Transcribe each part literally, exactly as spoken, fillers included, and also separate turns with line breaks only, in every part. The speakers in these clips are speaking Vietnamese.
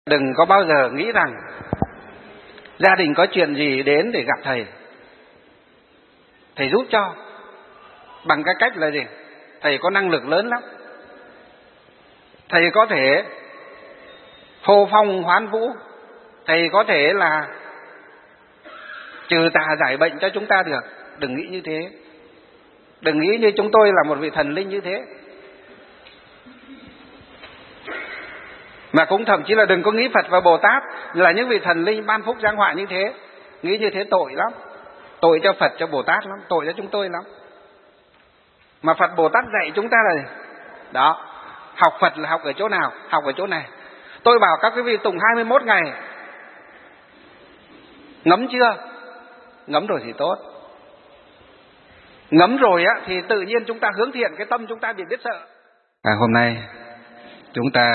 Đừng có bao giờ nghĩ rằng gia đình có chuyện gì đến để gặp thầy, thầy giúp cho. Bằng cái cách là gì? Thầy có năng lực lớn lắm. Thầy có thể hô phong hoán vũ. Thầy có thể là trừ tà giải bệnh cho chúng ta được. Đừng nghĩ như thế. Đừng nghĩ như chúng tôi là một vị thần linh như thế. Mà cũng thậm chí là đừng có nghĩ Phật và Bồ Tát là những vị thần linh ban phúc giáng họa như thế. Nghĩ như thế tội lắm. Tội cho Phật, cho Bồ Tát lắm. Tội cho chúng tôi lắm. Mà Phật Bồ Tát dạy chúng ta là đó, học Phật là học ở chỗ nào? Học ở chỗ này. Tôi bảo các quý vị tụng hai mươi mốt ngày. Ngấm chưa? Ngấm rồi thì tốt. Ngấm rồi á thì tự nhiên chúng ta hướng thiện, cái tâm chúng ta bị biết sợ. À, hôm nay chúng ta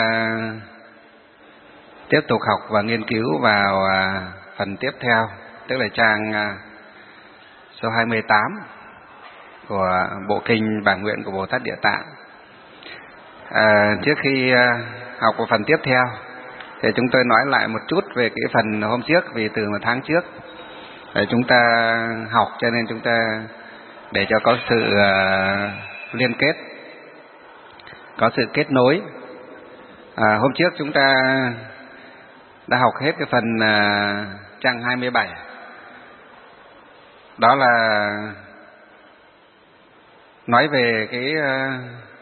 tiếp tục học và nghiên cứu vào à, phần tiếp theo, tức là trang à, số hai mươi tám của bộ kinh Bản Nguyện của Bồ Tát Địa Tạng. À, trước khi à, học vào phần tiếp theo thì chúng tôi nói lại một chút về cái phần hôm trước, vì từ một tháng trước để chúng ta học cho nên chúng ta để cho có sự uh, liên kết, có sự kết nối. À, hôm trước chúng ta đã học hết cái phần uh, trang hai mươi bảy. Đó là nói về cái uh,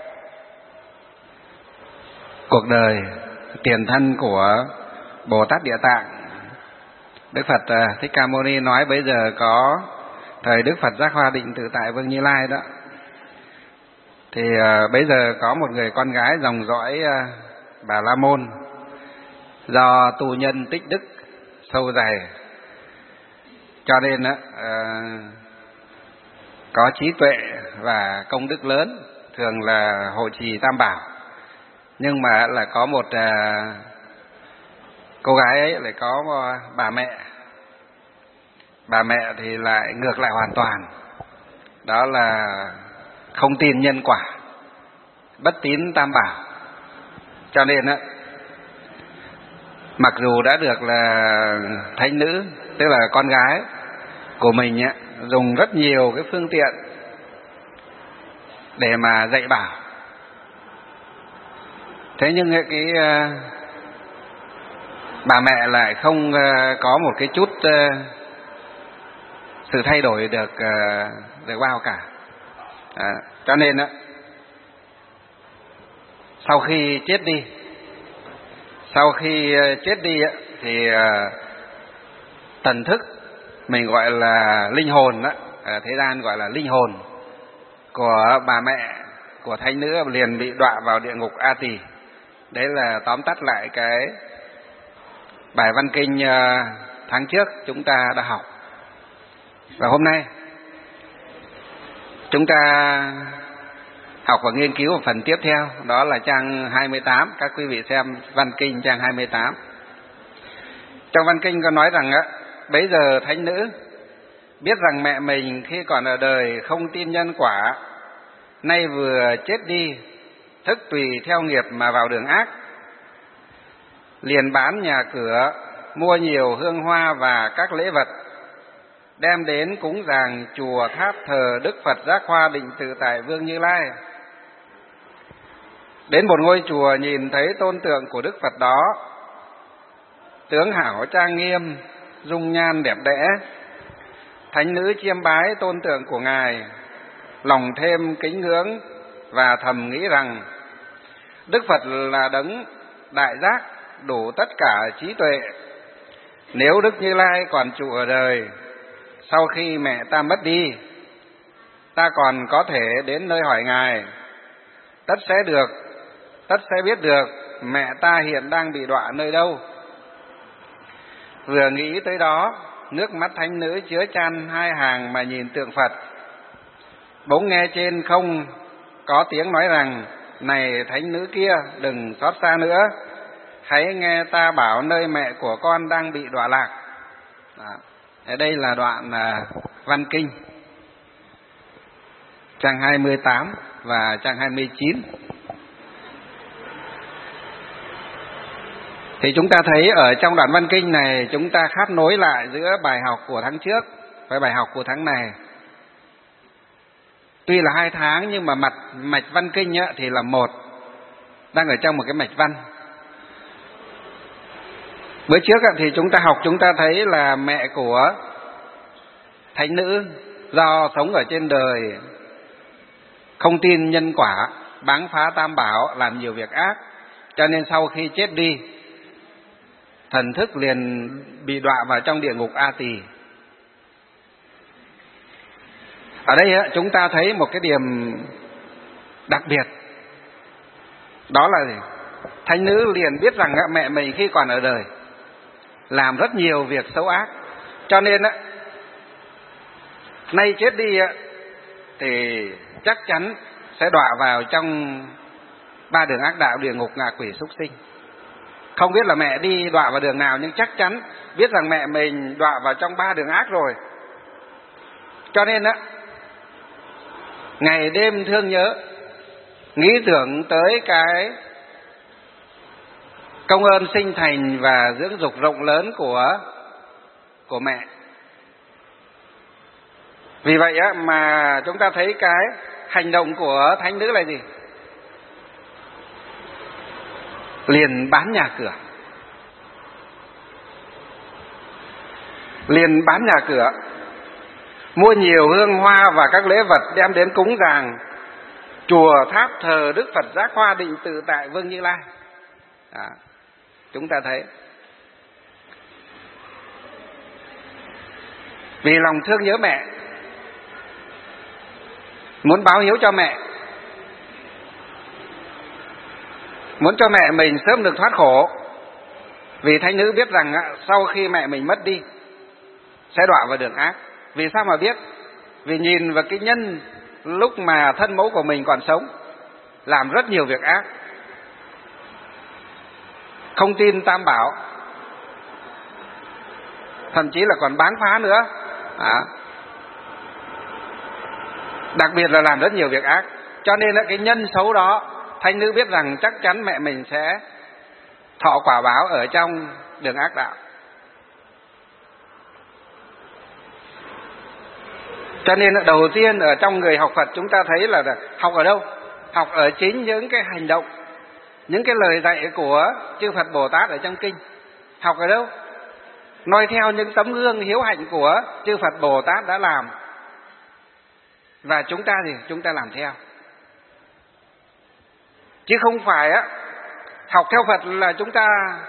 cuộc đời tiền thân của Bồ Tát Địa Tạng. Đức Phật uh, Thích Ca Mâu Ni nói bây giờ có thời Đức Phật Giác Hoa Định Tự Tại Vương Như Lai đó, thì uh, bây giờ có một người con gái dòng dõi uh, Bà La Môn, do tu nhân tích đức sâu dày cho nên uh, có trí tuệ và công đức lớn, thường là hộ trì Tam Bảo. Nhưng mà là có một uh, cô gái ấy lại có uh, bà mẹ. Bà mẹ thì lại ngược lại hoàn toàn. Đó là không tin nhân quả, bất tín Tam Bảo. Cho nên á, mặc dù đã được là thánh nữ, tức là con gái của mình á, dùng rất nhiều cái phương tiện để mà dạy bảo, thế nhưng cái uh, bà mẹ lại không uh, có một cái chút uh, sự thay đổi được uh, được bao cả. À, cho nên á, sau khi chết đi, sau khi uh, chết đi á, thì uh, thần thức mình gọi là linh hồn đó, ở thế gian gọi là linh hồn của bà mẹ của thánh nữ liền bị đọa vào địa ngục A Tỳ. Đấy là tóm tắt lại cái bài văn kinh uh, tháng trước chúng ta đã học. Và hôm nay chúng ta học và nghiên cứu phần tiếp theo, đó là trang hai mươi tám. Các quý vị xem văn kinh trang hai mươi tám. Trong văn kinh có nói rằng á, bấy giờ thánh nữ biết rằng mẹ mình khi còn ở đời không tin nhân quả, nay vừa chết đi, thức tùy theo nghiệp mà vào đường ác, liền bán nhà cửa, mua nhiều hương hoa và các lễ vật, đem đến cúng dường chùa tháp thờ Đức Phật Giác Hoa Định Tự Tại Vương Như Lai. Đến một ngôi chùa nhìn thấy tôn tượng của Đức Phật đó, tướng hảo trang nghiêm, dung nhan đẹp đẽ. Thánh nữ chiêm bái tôn tượng của Ngài, lòng thêm kính ngưỡng và thầm nghĩ rằng Đức Phật là đấng đại giác, đủ tất cả trí tuệ. Nếu Đức Như Lai còn trụ ở đời, sau khi mẹ ta mất đi, ta còn có thể đến nơi hỏi Ngài, tất sẽ được, tất sẽ biết được mẹ ta hiện đang bị đọa nơi đâu. Vừa nghĩ tới đó, nước mắt thánh nữ chứa chan hai hàng mà nhìn tượng Phật. Bỗng nghe trên không có tiếng nói rằng: này thánh nữ kia, đừng xót xa nữa, hãy nghe ta bảo nơi mẹ của con đang bị đọa lạc. Đó. Đây là đoạn uh, văn kinh trang hai mươi tám và trang hai mươi chín. Thì chúng ta thấy ở trong đoạn văn kinh này chúng ta khát nối lại giữa bài học của tháng trước với bài học của tháng này. Tuy là hai tháng nhưng mà mặt mạch văn kinh á, thì là một, đang ở trong một cái mạch văn. Bữa trước á, thì chúng ta học chúng ta thấy là mẹ của thánh nữ do sống ở trên đời không tin nhân quả, báng phá tam bảo, làm nhiều việc ác, cho nên sau khi chết đi thần thức liền bị đọa vào trong địa ngục A Tỳ. Ở đây á, chúng ta thấy một cái điểm đặc biệt, đó là gì? Thánh nữ liền biết rằng mẹ mình khi còn ở đời làm rất nhiều việc xấu ác, cho nên á, nay chết đi á, thì chắc chắn sẽ đọa vào trong ba đường ác đạo, địa ngục, ngạ quỷ, súc sinh. Không biết là mẹ đi đọa vào đường nào, nhưng chắc chắn biết rằng mẹ mình đọa vào trong ba đường ác rồi. Cho nên á, ngày đêm thương nhớ, nghĩ tưởng tới cái công ơn sinh thành và dưỡng dục rộng lớn của của mẹ. Vì vậy á, mà chúng ta thấy cái hành động của thánh nữ là gì? Liền bán nhà cửa, liền bán nhà cửa, mua nhiều hương hoa và các lễ vật đem đến cúng dường chùa tháp thờ Đức Phật Giác Hoa Định Tự Tại Vương Như Lai. Đó, chúng ta thấy vì lòng thương nhớ mẹ, muốn báo hiếu cho mẹ, muốn cho mẹ mình sớm được thoát khổ. Vì thánh nữ biết rằng sau khi mẹ mình mất đi sẽ đọa vào đường ác. Vì sao mà biết? Vì nhìn vào cái nhân lúc mà thân mẫu của mình còn sống làm rất nhiều việc ác, không tin tam bảo, thậm chí là còn báng phá nữa. À, đặc biệt là làm rất nhiều việc ác. Cho nên là cái nhân xấu đó, thánh nữ biết rằng chắc chắn mẹ mình sẽ thọ quả báo ở trong đường ác đạo. Cho nên đầu tiên ở trong người học Phật chúng ta thấy là học ở đâu? Học ở chính những cái hành động, những cái lời dạy của chư Phật Bồ Tát ở trong kinh. Học ở đâu? Noi theo những tấm gương hiếu hạnh của chư Phật Bồ Tát đã làm, và chúng ta gì? Chúng ta làm theo. Chứ không phải á, học theo Phật là chúng ta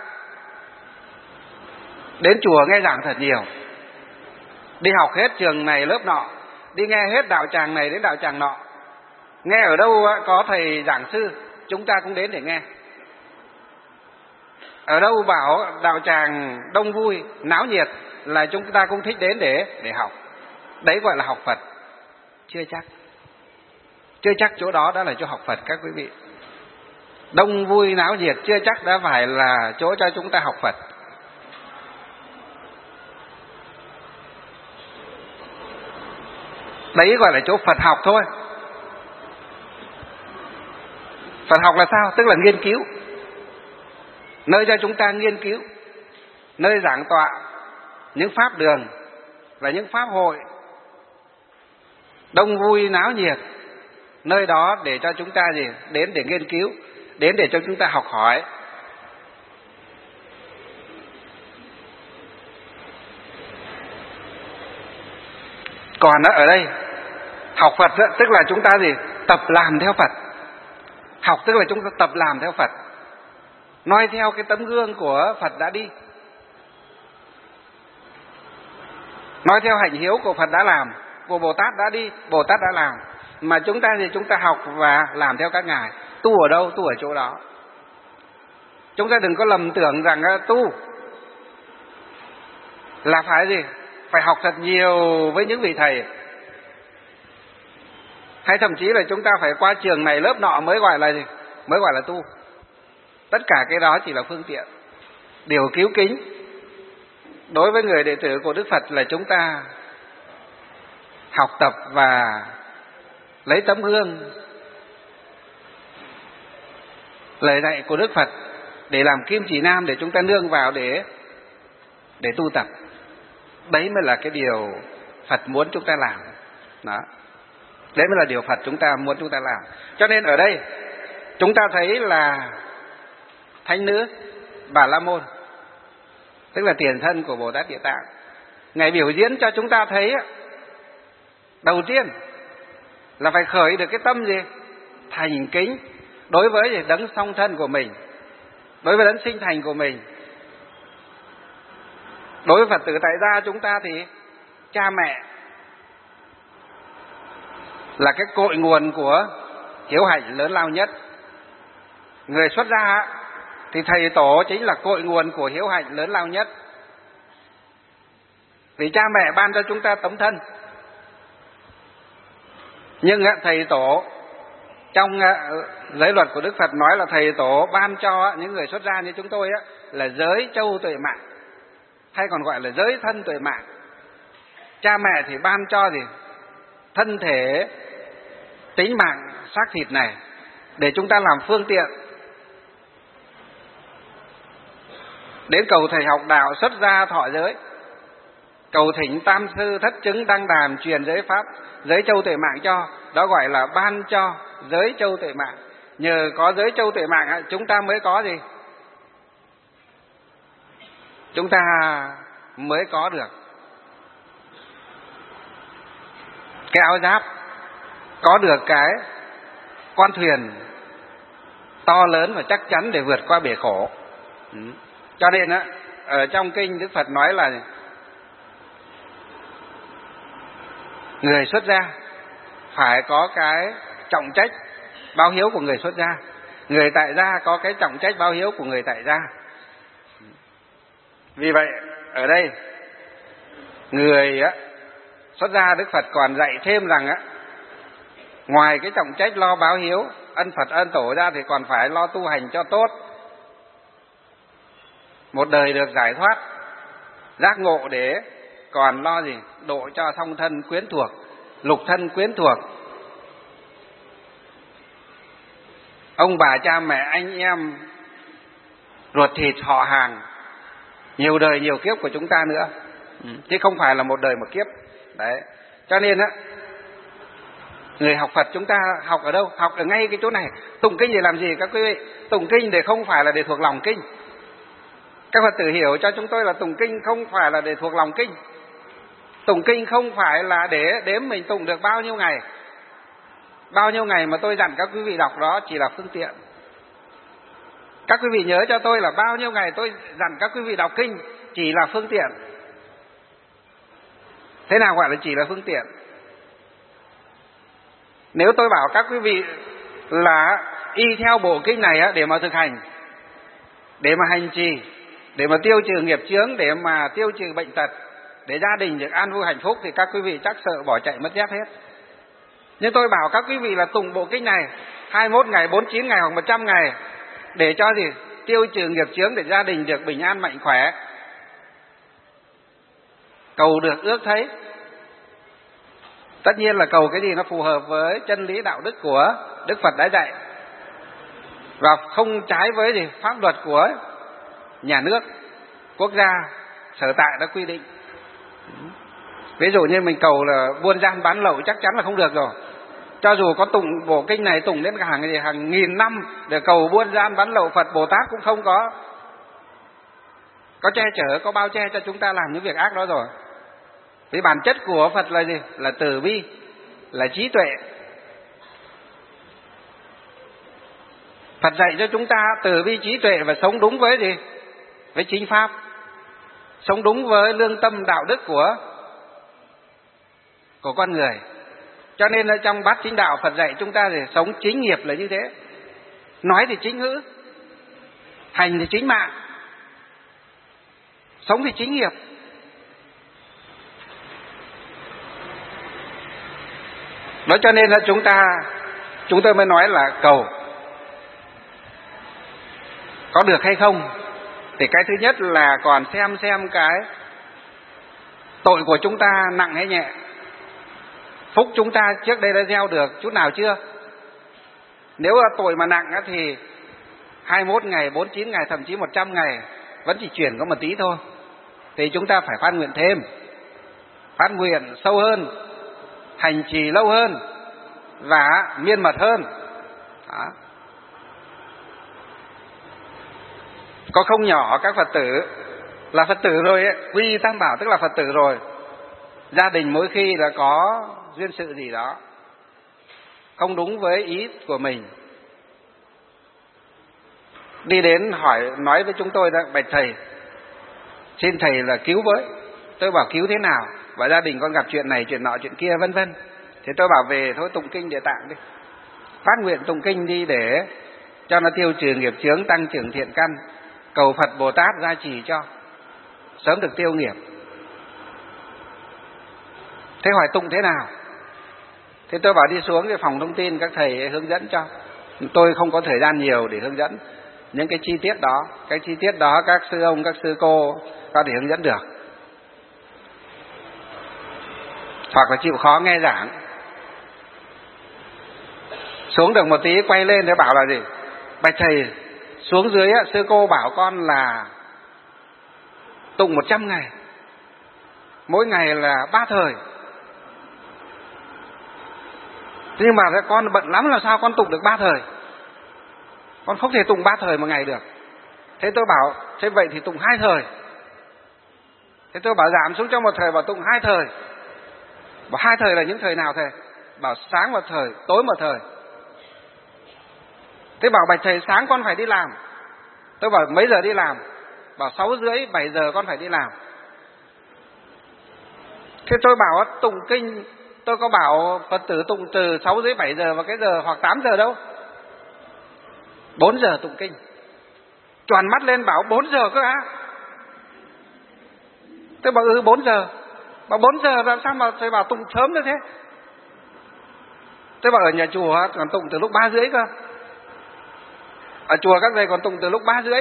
đến chùa nghe giảng thật nhiều, đi học hết trường này lớp nọ, đi nghe hết đạo tràng này đến đạo tràng nọ. Nghe ở đâu có thầy giảng sư chúng ta cũng đến để nghe. Ở đâu bảo đạo tràng đông vui náo nhiệt là chúng ta cũng thích đến để để học. Đấy gọi là học Phật. Chưa chắc. Chưa chắc chỗ đó đã là chỗ học Phật các quý vị. Đông vui náo nhiệt chưa chắc đã phải là chỗ cho chúng ta học Phật. Đấy gọi là chỗ Phật học thôi. Phật học là sao? Tức là nghiên cứu, nơi cho chúng ta nghiên cứu, nơi giảng tọa những pháp đường và những pháp hội đông vui náo nhiệt, nơi đó để cho chúng ta gì? Đến để nghiên cứu, đến để cho chúng ta học hỏi. Còn ở đây học Phật tức là chúng ta gì? Tập làm theo Phật. Học tức là chúng ta tập làm theo Phật, noi theo cái tấm gương của Phật đã đi, nói theo hạnh hiếu của Phật đã làm, của Bồ Tát đã đi, Bồ Tát đã làm. Mà chúng ta thì chúng ta học và làm theo các ngài. Tu ở đâu? Tu ở chỗ đó. Chúng ta đừng có lầm tưởng rằng tu là phải gì? Phải học thật nhiều với những vị thầy, hay thậm chí là chúng ta phải qua trường này lớp nọ mới gọi là gì? Mới gọi là tu. Tất cả cái đó chỉ là phương tiện. Điều cứu kính đối với người đệ tử của Đức Phật là chúng ta học tập và lấy tấm gương lời dạy của Đức Phật để làm kim chỉ nam để chúng ta nương vào để để tu tập. Đấy mới là cái điều Phật muốn chúng ta làm. Đó. Đấy mới là điều Phật chúng ta muốn chúng ta làm. Cho nên ở đây chúng ta thấy là thánh nữ Bà La Môn, tức là tiền thân của Bồ Tát Địa Tạng, Ngài biểu diễn cho chúng ta thấy đầu tiên là phải khởi được cái tâm gì? Thành kính đối với đấng song thân của mình, đối với đấng sinh thành của mình. Đối với Phật tử tại gia chúng ta thì cha mẹ là cái cội nguồn của hiếu hạnh lớn lao nhất. Người xuất gia thì thầy tổ chính là cội nguồn của hiếu hạnh lớn lao nhất. Vì cha mẹ ban cho chúng ta tấm thân. Nhưng thầy tổ trong giới luật của Đức Phật nói là thầy tổ ban cho những người xuất gia như chúng tôi là giới châu tuệ mạng, hay còn gọi là giới thân tuệ mạng. Cha mẹ thì ban cho gì? Thân thể, tính mạng, xác thịt này để chúng ta làm phương tiện đến cầu thầy học đạo, xuất gia thọ giới, cầu thỉnh tam sư thất chứng đăng đàn truyền giới pháp, giới châu tuệ mạng cho. Đó gọi là ban cho giới châu tuệ mạng. Nhờ có giới châu tuệ mạng chúng ta mới có gì? Chúng ta mới có được cái áo giáp, có được cái con thuyền to lớn và chắc chắn để vượt qua bể khổ. Ừ. Cho nên á, ở trong kinh Đức Phật nói là người xuất gia phải có cái trọng trách báo hiếu của người xuất gia, người tại gia có cái trọng trách báo hiếu của người tại gia. Vì vậy ở đây người á, xuất gia Đức Phật còn dạy thêm rằng á, ngoài cái trọng trách lo báo hiếu ân Phật ân tổ ra thì còn phải lo tu hành cho tốt, một đời được giải thoát giác ngộ, để còn lo gì? Độ cho song thân quyến thuộc, lục thân quyến thuộc, ông bà cha mẹ anh em ruột thịt họ hàng, nhiều đời nhiều kiếp của chúng ta nữa, ừ. chứ không phải là một đời một kiếp. Đấy. Cho nên á, người học Phật chúng ta học ở đâu? Học ở ngay cái chỗ này. Tụng kinh để làm gì các quý vị? Tụng kinh để không phải là để thuộc lòng kinh. Các Phật tử hiểu cho chúng tôi là tụng kinh không phải là để thuộc lòng kinh. Tụng kinh không phải là để đếm mình tụng được bao nhiêu ngày. Bao nhiêu ngày mà tôi dặn các quý vị đọc đó chỉ là phương tiện. Các quý vị nhớ cho tôi là bao nhiêu ngày tôi dặn các quý vị đọc kinh chỉ là phương tiện. Thế nào gọi là chỉ là phương tiện? Nếu tôi bảo các quý vị là y theo bộ kinh này để mà thực hành, để mà hành trì, để mà tiêu trừ nghiệp chướng, để mà tiêu trừ bệnh tật, để gia đình được an vui hạnh phúc, thì các quý vị chắc sợ bỏ chạy mất dép hết. Nhưng tôi bảo các quý vị là tụng bộ kinh này hai mươi mốt ngày, bốn mươi chín ngày hoặc một trăm ngày để cho gì? Tiêu trừ nghiệp chướng, để gia đình được bình an mạnh khỏe, cầu được ước thấy. Tất nhiên là cầu cái gì nó phù hợp với chân lý đạo đức của Đức Phật đã dạy, và không trái với gì? Pháp luật của nhà nước, quốc gia, sở tại đã quy định. Ví dụ như mình cầu là buôn gian bán lậu chắc chắn là không được rồi. Cho dù có tụng bộ kinh này tụng đến hàng gì hàng nghìn năm để cầu buôn gian bán lậu, Phật Bồ Tát cũng không có có che chở, có bao che cho chúng ta làm những việc ác đó rồi. Vì bản chất của Phật là gì? Là từ bi, là trí tuệ. Phật dạy cho chúng ta từ bi trí tuệ và sống đúng với gì? Với chính pháp, sống đúng với lương tâm đạo đức của của con người. Cho nên ở trong bát chính đạo Phật dạy chúng ta thì sống chính nghiệp là như thế. Nói thì chính ngữ, hành thì chính mạng, sống thì chính nghiệp. Đó cho nên là chúng ta chúng tôi mới nói là cầu có được hay không thì cái thứ nhất là còn xem xem cái tội của chúng ta nặng hay nhẹ, phúc chúng ta trước đây đã gieo được chút nào chưa. Nếu là tội mà nặng thì hai mươi mốt ngày, bốn mươi chín ngày, thậm chí một trăm ngày vẫn chỉ chuyển có một tí thôi. Thì chúng ta phải phát nguyện thêm, phát nguyện sâu hơn, hành trì lâu hơn và miên mật hơn. Đó. Có không nhỏ các Phật tử là Phật tử rồi ấy, quy y Tam Bảo tức là Phật tử rồi. Gia đình mỗi khi là có duyên sự gì đó không đúng với ý của mình, đi đến hỏi nói với chúng tôi rằng: bạch thầy, xin thầy là cứu với. Tôi bảo cứu thế nào? Và gia đình con gặp chuyện này, chuyện nọ, chuyện kia, vân vân. Thì tôi bảo về thôi tụng kinh Địa Tạng đi, phát nguyện tụng kinh đi để cho nó tiêu trừ nghiệp chướng, tăng trưởng thiện căn, cầu Phật Bồ Tát gia trì cho sớm được tiêu nghiệp. Thế hỏi tụng thế nào? Thế tôi bảo đi xuống cái phòng thông tin các thầy hướng dẫn cho. Tôi không có thời gian nhiều để hướng dẫn những cái chi tiết đó. Cái chi tiết đó các sư ông, các sư cô có thể hướng dẫn được, hoặc là chịu khó nghe giảng. Xuống được một tí quay lên để bảo là gì? Bạch thầy, xuống dưới sư cô bảo con là tụng một trăm ngày, mỗi ngày là ba thời. Nhưng mà con bận lắm, làm sao con tụng được ba thời? Con không thể tụng ba thời một ngày được. Thế tôi bảo, thế vậy thì tụng hai thời. Thế tôi bảo giảm xuống cho một thời, bảo tụng hai thời. Bảo hai thời là những thời nào thầy? Bảo sáng một thời, tối một thời. Thế bảo bạch thầy, sáng con phải đi làm. Tôi bảo mấy giờ đi làm? Bảo sáu rưỡi, bảy giờ con phải đi làm. Thế tôi bảo tụng kinh, tôi có bảo Phật tử tụng từ sáu rưỡi bảy giờ và cái giờ hoặc tám giờ đâu. Bốn giờ tụng kinh. Choàn mắt lên bảo bốn giờ cơ á. Tôi bảo ừ bốn giờ. Bảo bốn giờ làm sao mà thầy bảo tụng sớm như thế? Tôi bảo ở nhà chùa còn tụng từ lúc ba rưỡi cơ. Ở chùa các thầy còn tụng từ lúc ba rưỡi.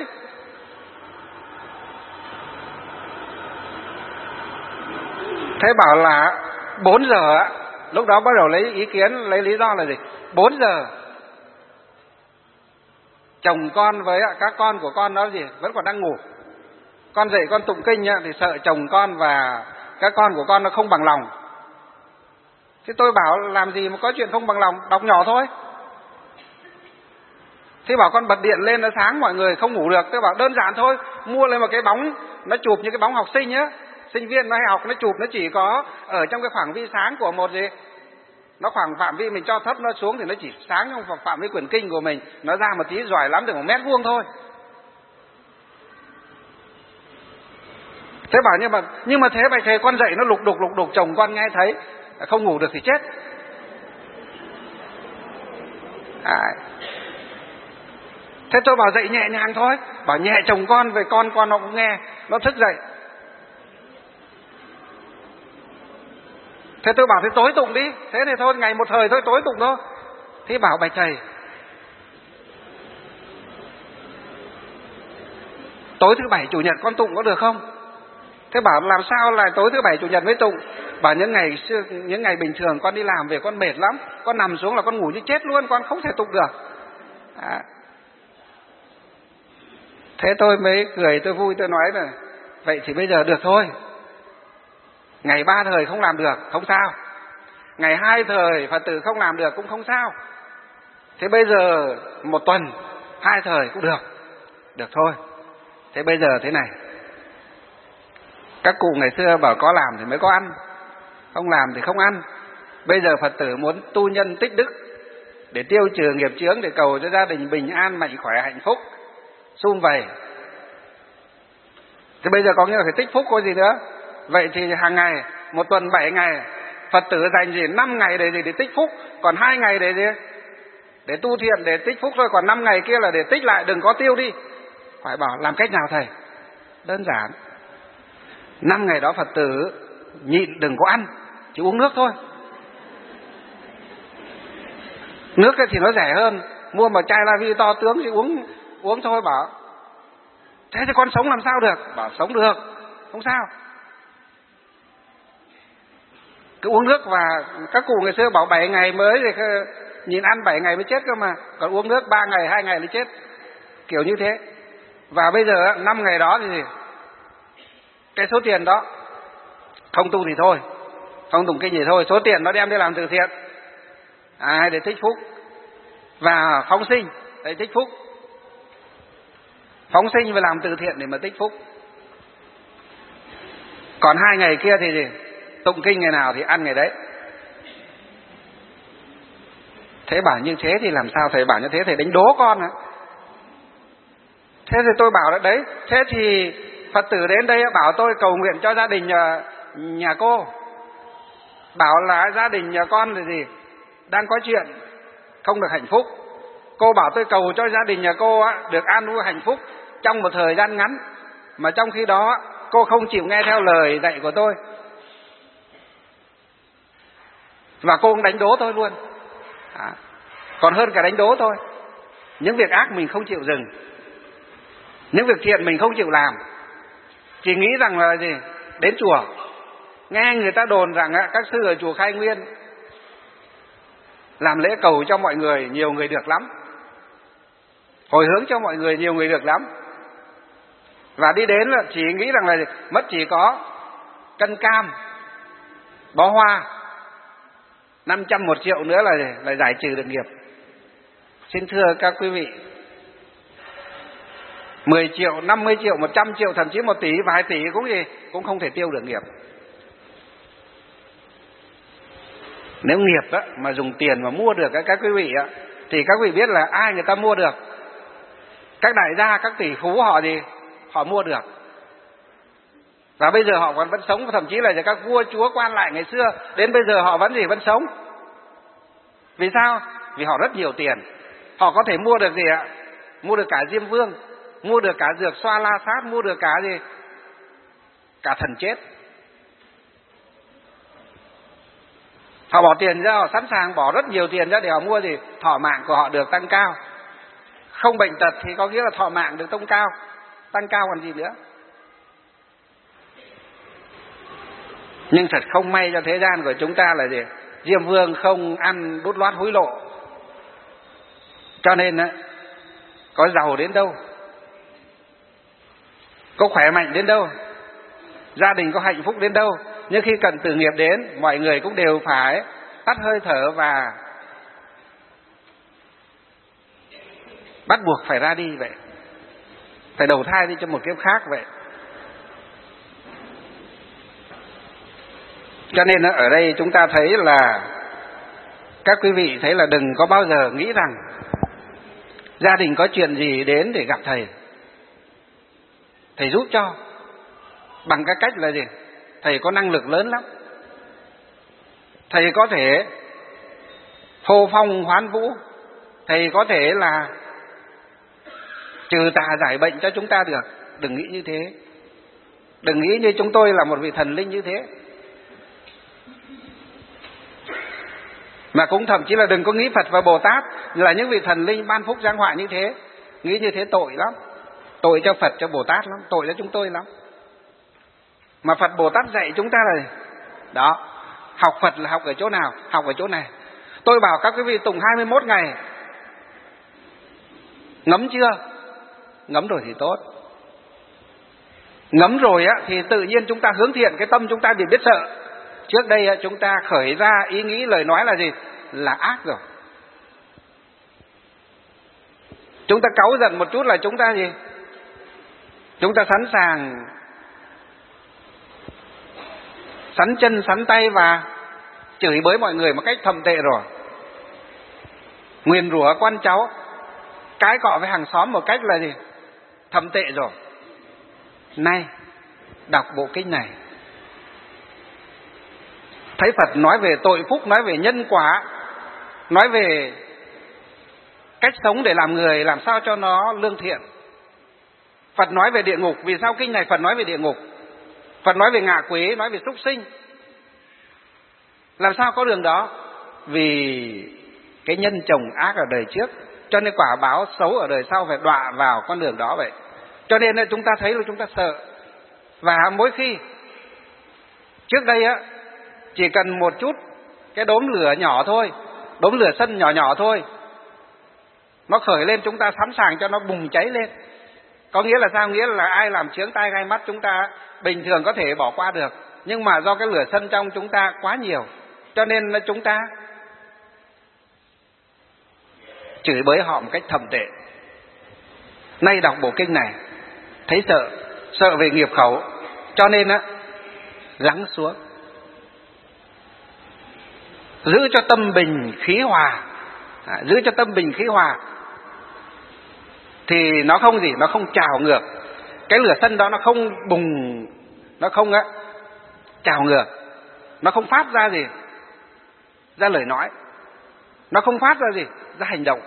Thế bảo là bốn giờ á, lúc đó bắt đầu lấy ý kiến, lấy lý do là gì? Bốn giờ chồng con với các con của con đó gì vẫn còn đang ngủ. Con dậy con tụng kinh thì sợ chồng con và các con của con nó không bằng lòng. Thế tôi bảo làm gì mà có chuyện không bằng lòng, đọc nhỏ thôi. Thế bảo con bật điện lên nó sáng mọi người không ngủ được. Tôi bảo đơn giản thôi, mua lên một cái bóng, nó chụp như cái bóng học sinh nhá. Sinh viên nó hay học, nó chụp nó chỉ có ở trong cái khoảng vi sáng của một gì, nó khoảng phạm vi mình cho thấp nó xuống thì nó chỉ sáng trong phạm vi quyển kinh của mình. Nó ra một tí giỏi lắm được một mét vuông thôi. Thế bảo nhưng mà nhưng mà thế bạch thầy, con dậy nó lục đục lục đục, chồng con nghe thấy không ngủ được thì chết. À. Thế tôi bảo dậy nhẹ nhàng thôi, bảo nhẹ chồng con về con con nó cũng nghe, nó thức dậy. Thế tôi bảo thế tối tụng đi. Thế thì thôi ngày một thời thôi, tối tụng thôi. Thế bảo bạch thầy, tối thứ bảy chủ nhật con tụng có được không? Thế bảo làm sao là tối thứ bảy chủ nhật mới tụng? Bảo những ngày xưa, những ngày bình thường con đi làm về con mệt lắm, con nằm xuống là con ngủ như chết luôn, con không thể tụng được. À. Thế tôi mới cười, tôi vui, tôi nói là vậy thì bây giờ được thôi. Ngày ba thời không làm được, không sao. Ngày hai thời Phật tử không làm được cũng không sao. Thế bây giờ một tuần, hai thời cũng được. Được thôi. Thế bây giờ thế này. Các cụ ngày xưa bảo có làm thì mới có ăn, không làm thì không ăn. Bây giờ Phật tử muốn tu nhân tích đức để tiêu trừ nghiệp chướng, để cầu cho gia đình bình an, mạnh khỏe, hạnh phúc, sum vầy. Thì bây giờ có nghĩa là phải tích phúc có gì nữa. Vậy thì hàng ngày, một tuần bảy ngày, Phật tử dành gì năm ngày để gì để tích phúc, còn hai ngày để gì? Để tu thiện, để tích phúc thôi, còn năm ngày kia là để tích lại, đừng có tiêu đi. Phải bảo làm cách nào thầy? Đơn giản. Năm ngày đó Phật tử nhịn đừng có ăn, chỉ uống nước thôi. Nước thì nó rẻ hơn, mua một chai La Vi to tướng thì uống uống thôi. Bảo thế thì con sống làm sao được? Bảo sống được, không sao. Cứ uống nước. Và các cụ ngày xưa bảo bảy ngày mới thì nhìn ăn bảy ngày mới chết cơ mà, còn uống nước ba ngày hai ngày mới chết. kiểu như thế. Và bây giờ năm ngày đó thì gì? Cái số tiền đó không tu thì thôi, không tụng kinh thì thôi, số tiền nó đem đi làm từ thiện, à, hay để tích phúc, và phóng sinh để tích phúc, phóng sinh và làm từ thiện để mà tích phúc. Còn hai ngày kia thì gì? Tụng kinh ngày nào thì ăn ngày đấy. Thế bảo như thế thì làm sao? Thầy bảo như thế thầy đánh đố con à? Thế thì tôi bảo là đấy, thế thì Phật tử đến đây bảo tôi cầu nguyện cho gia đình nhà, nhà cô, bảo là gia đình nhà con là gì? Đang có chuyện không được hạnh phúc. Cô bảo tôi cầu cho gia đình nhà cô á, được an vui hạnh phúc trong một thời gian ngắn, mà trong khi đó cô không chịu nghe theo lời dạy của tôi, và cô cũng đánh đố tôi luôn. À, còn hơn cả đánh đố tôi. Những việc ác mình không chịu dừng, những việc thiện mình không chịu làm, chỉ nghĩ rằng là gì? Đến chùa nghe người ta đồn rằng các sư ở chùa Khai Nguyên làm lễ cầu cho mọi người, nhiều người được lắm, hồi hướng cho mọi người, nhiều người được lắm, và đi đến là chỉ nghĩ rằng là mất chỉ có cân cam, bó hoa, năm trăm một triệu nữa là là giải trừ được nghiệp. Xin thưa các quý vị, mười triệu, năm mươi triệu, một trăm triệu, thậm chí một tỷ, vài tỷ cũng gì cũng không thể tiêu được nghiệp. Nếu nghiệp á, mà dùng tiền mà mua được các quý vị á, thì các quý vị biết là ai người ta mua được? Các đại gia, các tỷ phú họ gì? Họ mua được. Và bây giờ họ còn vẫn sống, thậm chí là các vua chúa quan lại ngày xưa đến bây giờ họ vẫn gì? Vẫn sống. Vì sao? Vì họ rất nhiều tiền. Họ có thể mua được gì ạ? Mua được cả Diêm Vương, mua được cả dược xoa la sát, mua được cả gì? Cả thần chết. Họ bỏ tiền ra, họ sẵn sàng bỏ rất nhiều tiền ra để họ mua gì? Thọ mạng của họ được tăng cao. Không bệnh tật thì có nghĩa là thọ mạng được tăng cao, tăng cao còn gì nữa. Nhưng thật không may cho thế gian của chúng ta là gì? Diêm Vương không ăn đút lót hối lộ, cho nên có giàu đến đâu, có khỏe mạnh đến đâu, gia đình có hạnh phúc đến đâu, nhưng khi cần tử nghiệp đến, mọi người cũng đều phải tắt hơi thở và bắt buộc phải ra đi vậy, phải đầu thai đi cho một kiếp khác vậy. Cho nên ở đây chúng ta thấy là các quý vị thấy là đừng có bao giờ nghĩ rằng gia đình có chuyện gì đến để gặp thầy, thầy giúp cho bằng cái cách là gì? Thầy có năng lực lớn lắm, thầy có thể hô phong hoán vũ, thầy có thể là trừ tà giải bệnh cho chúng ta được. Đừng nghĩ như thế. Đừng nghĩ như chúng tôi là một vị thần linh như thế. Mà cũng thậm chí là đừng có nghĩ Phật và Bồ Tát là những vị thần linh ban phúc giáng họa như thế. Nghĩ như thế tội lắm. Tội cho Phật, cho Bồ Tát lắm, tội cho chúng tôi lắm. Mà Phật Bồ Tát dạy chúng ta là đó, học Phật là học ở chỗ nào? Học ở chỗ này. Tôi bảo các quý vị tụng hai mươi mốt ngày, ngấm chưa? Ngấm rồi thì tốt. Ngấm rồi á thì tự nhiên chúng ta hướng thiện, cái tâm chúng ta bị biết sợ. Trước đây chúng ta khởi ra ý nghĩ lời nói là gì? Là ác rồi. Chúng ta cáu giận một chút là chúng ta gì? Chúng ta sẵn sàng sắn chân sắn tay và chửi bới mọi người một cách thậm tệ rồi. Nguyền rủa con cháu, cái cọ với hàng xóm một cách là gì? Thậm tệ rồi. Nay đọc bộ kinh này, thấy Phật nói về tội phúc, nói về nhân quả, nói về cách sống để làm người làm sao cho nó lương thiện. Phật nói về địa ngục. Vì sao kinh này Phật nói về địa ngục? Phật nói về ngạ quỷ, nói về súc sinh. Làm sao có đường đó? Vì cái nhân trồng ác ở đời trước, cho nên quả báo xấu ở đời sau phải đọa vào con đường đó vậy. Cho nên chúng ta thấy là chúng ta sợ. Và mỗi khi trước đây á, chỉ cần một chút cái đốm lửa nhỏ thôi, đốm lửa sân nhỏ nhỏ thôi, Nó khởi lên chúng ta sẵn sàng cho nó bùng cháy lên. Có nghĩa là sao? Nghĩa là ai làm chướng tai gai mắt chúng ta bình thường có thể bỏ qua được, nhưng mà do cái lửa sân trong chúng ta quá nhiều, cho nên là chúng ta chửi bới họ một cách thậm tệ. Nay đọc bộ kinh này thấy sợ, sợ về nghiệp khẩu, cho nên á lắng xuống, giữ cho tâm bình khí hòa, à, giữ cho tâm bình khí hòa thì nó không gì, nó không trào ngược. Cái lửa sân đó nó không bùng, nó không á trào ngược, nó không phát ra gì, ra lời nói, nó không phát ra gì, ra hành động.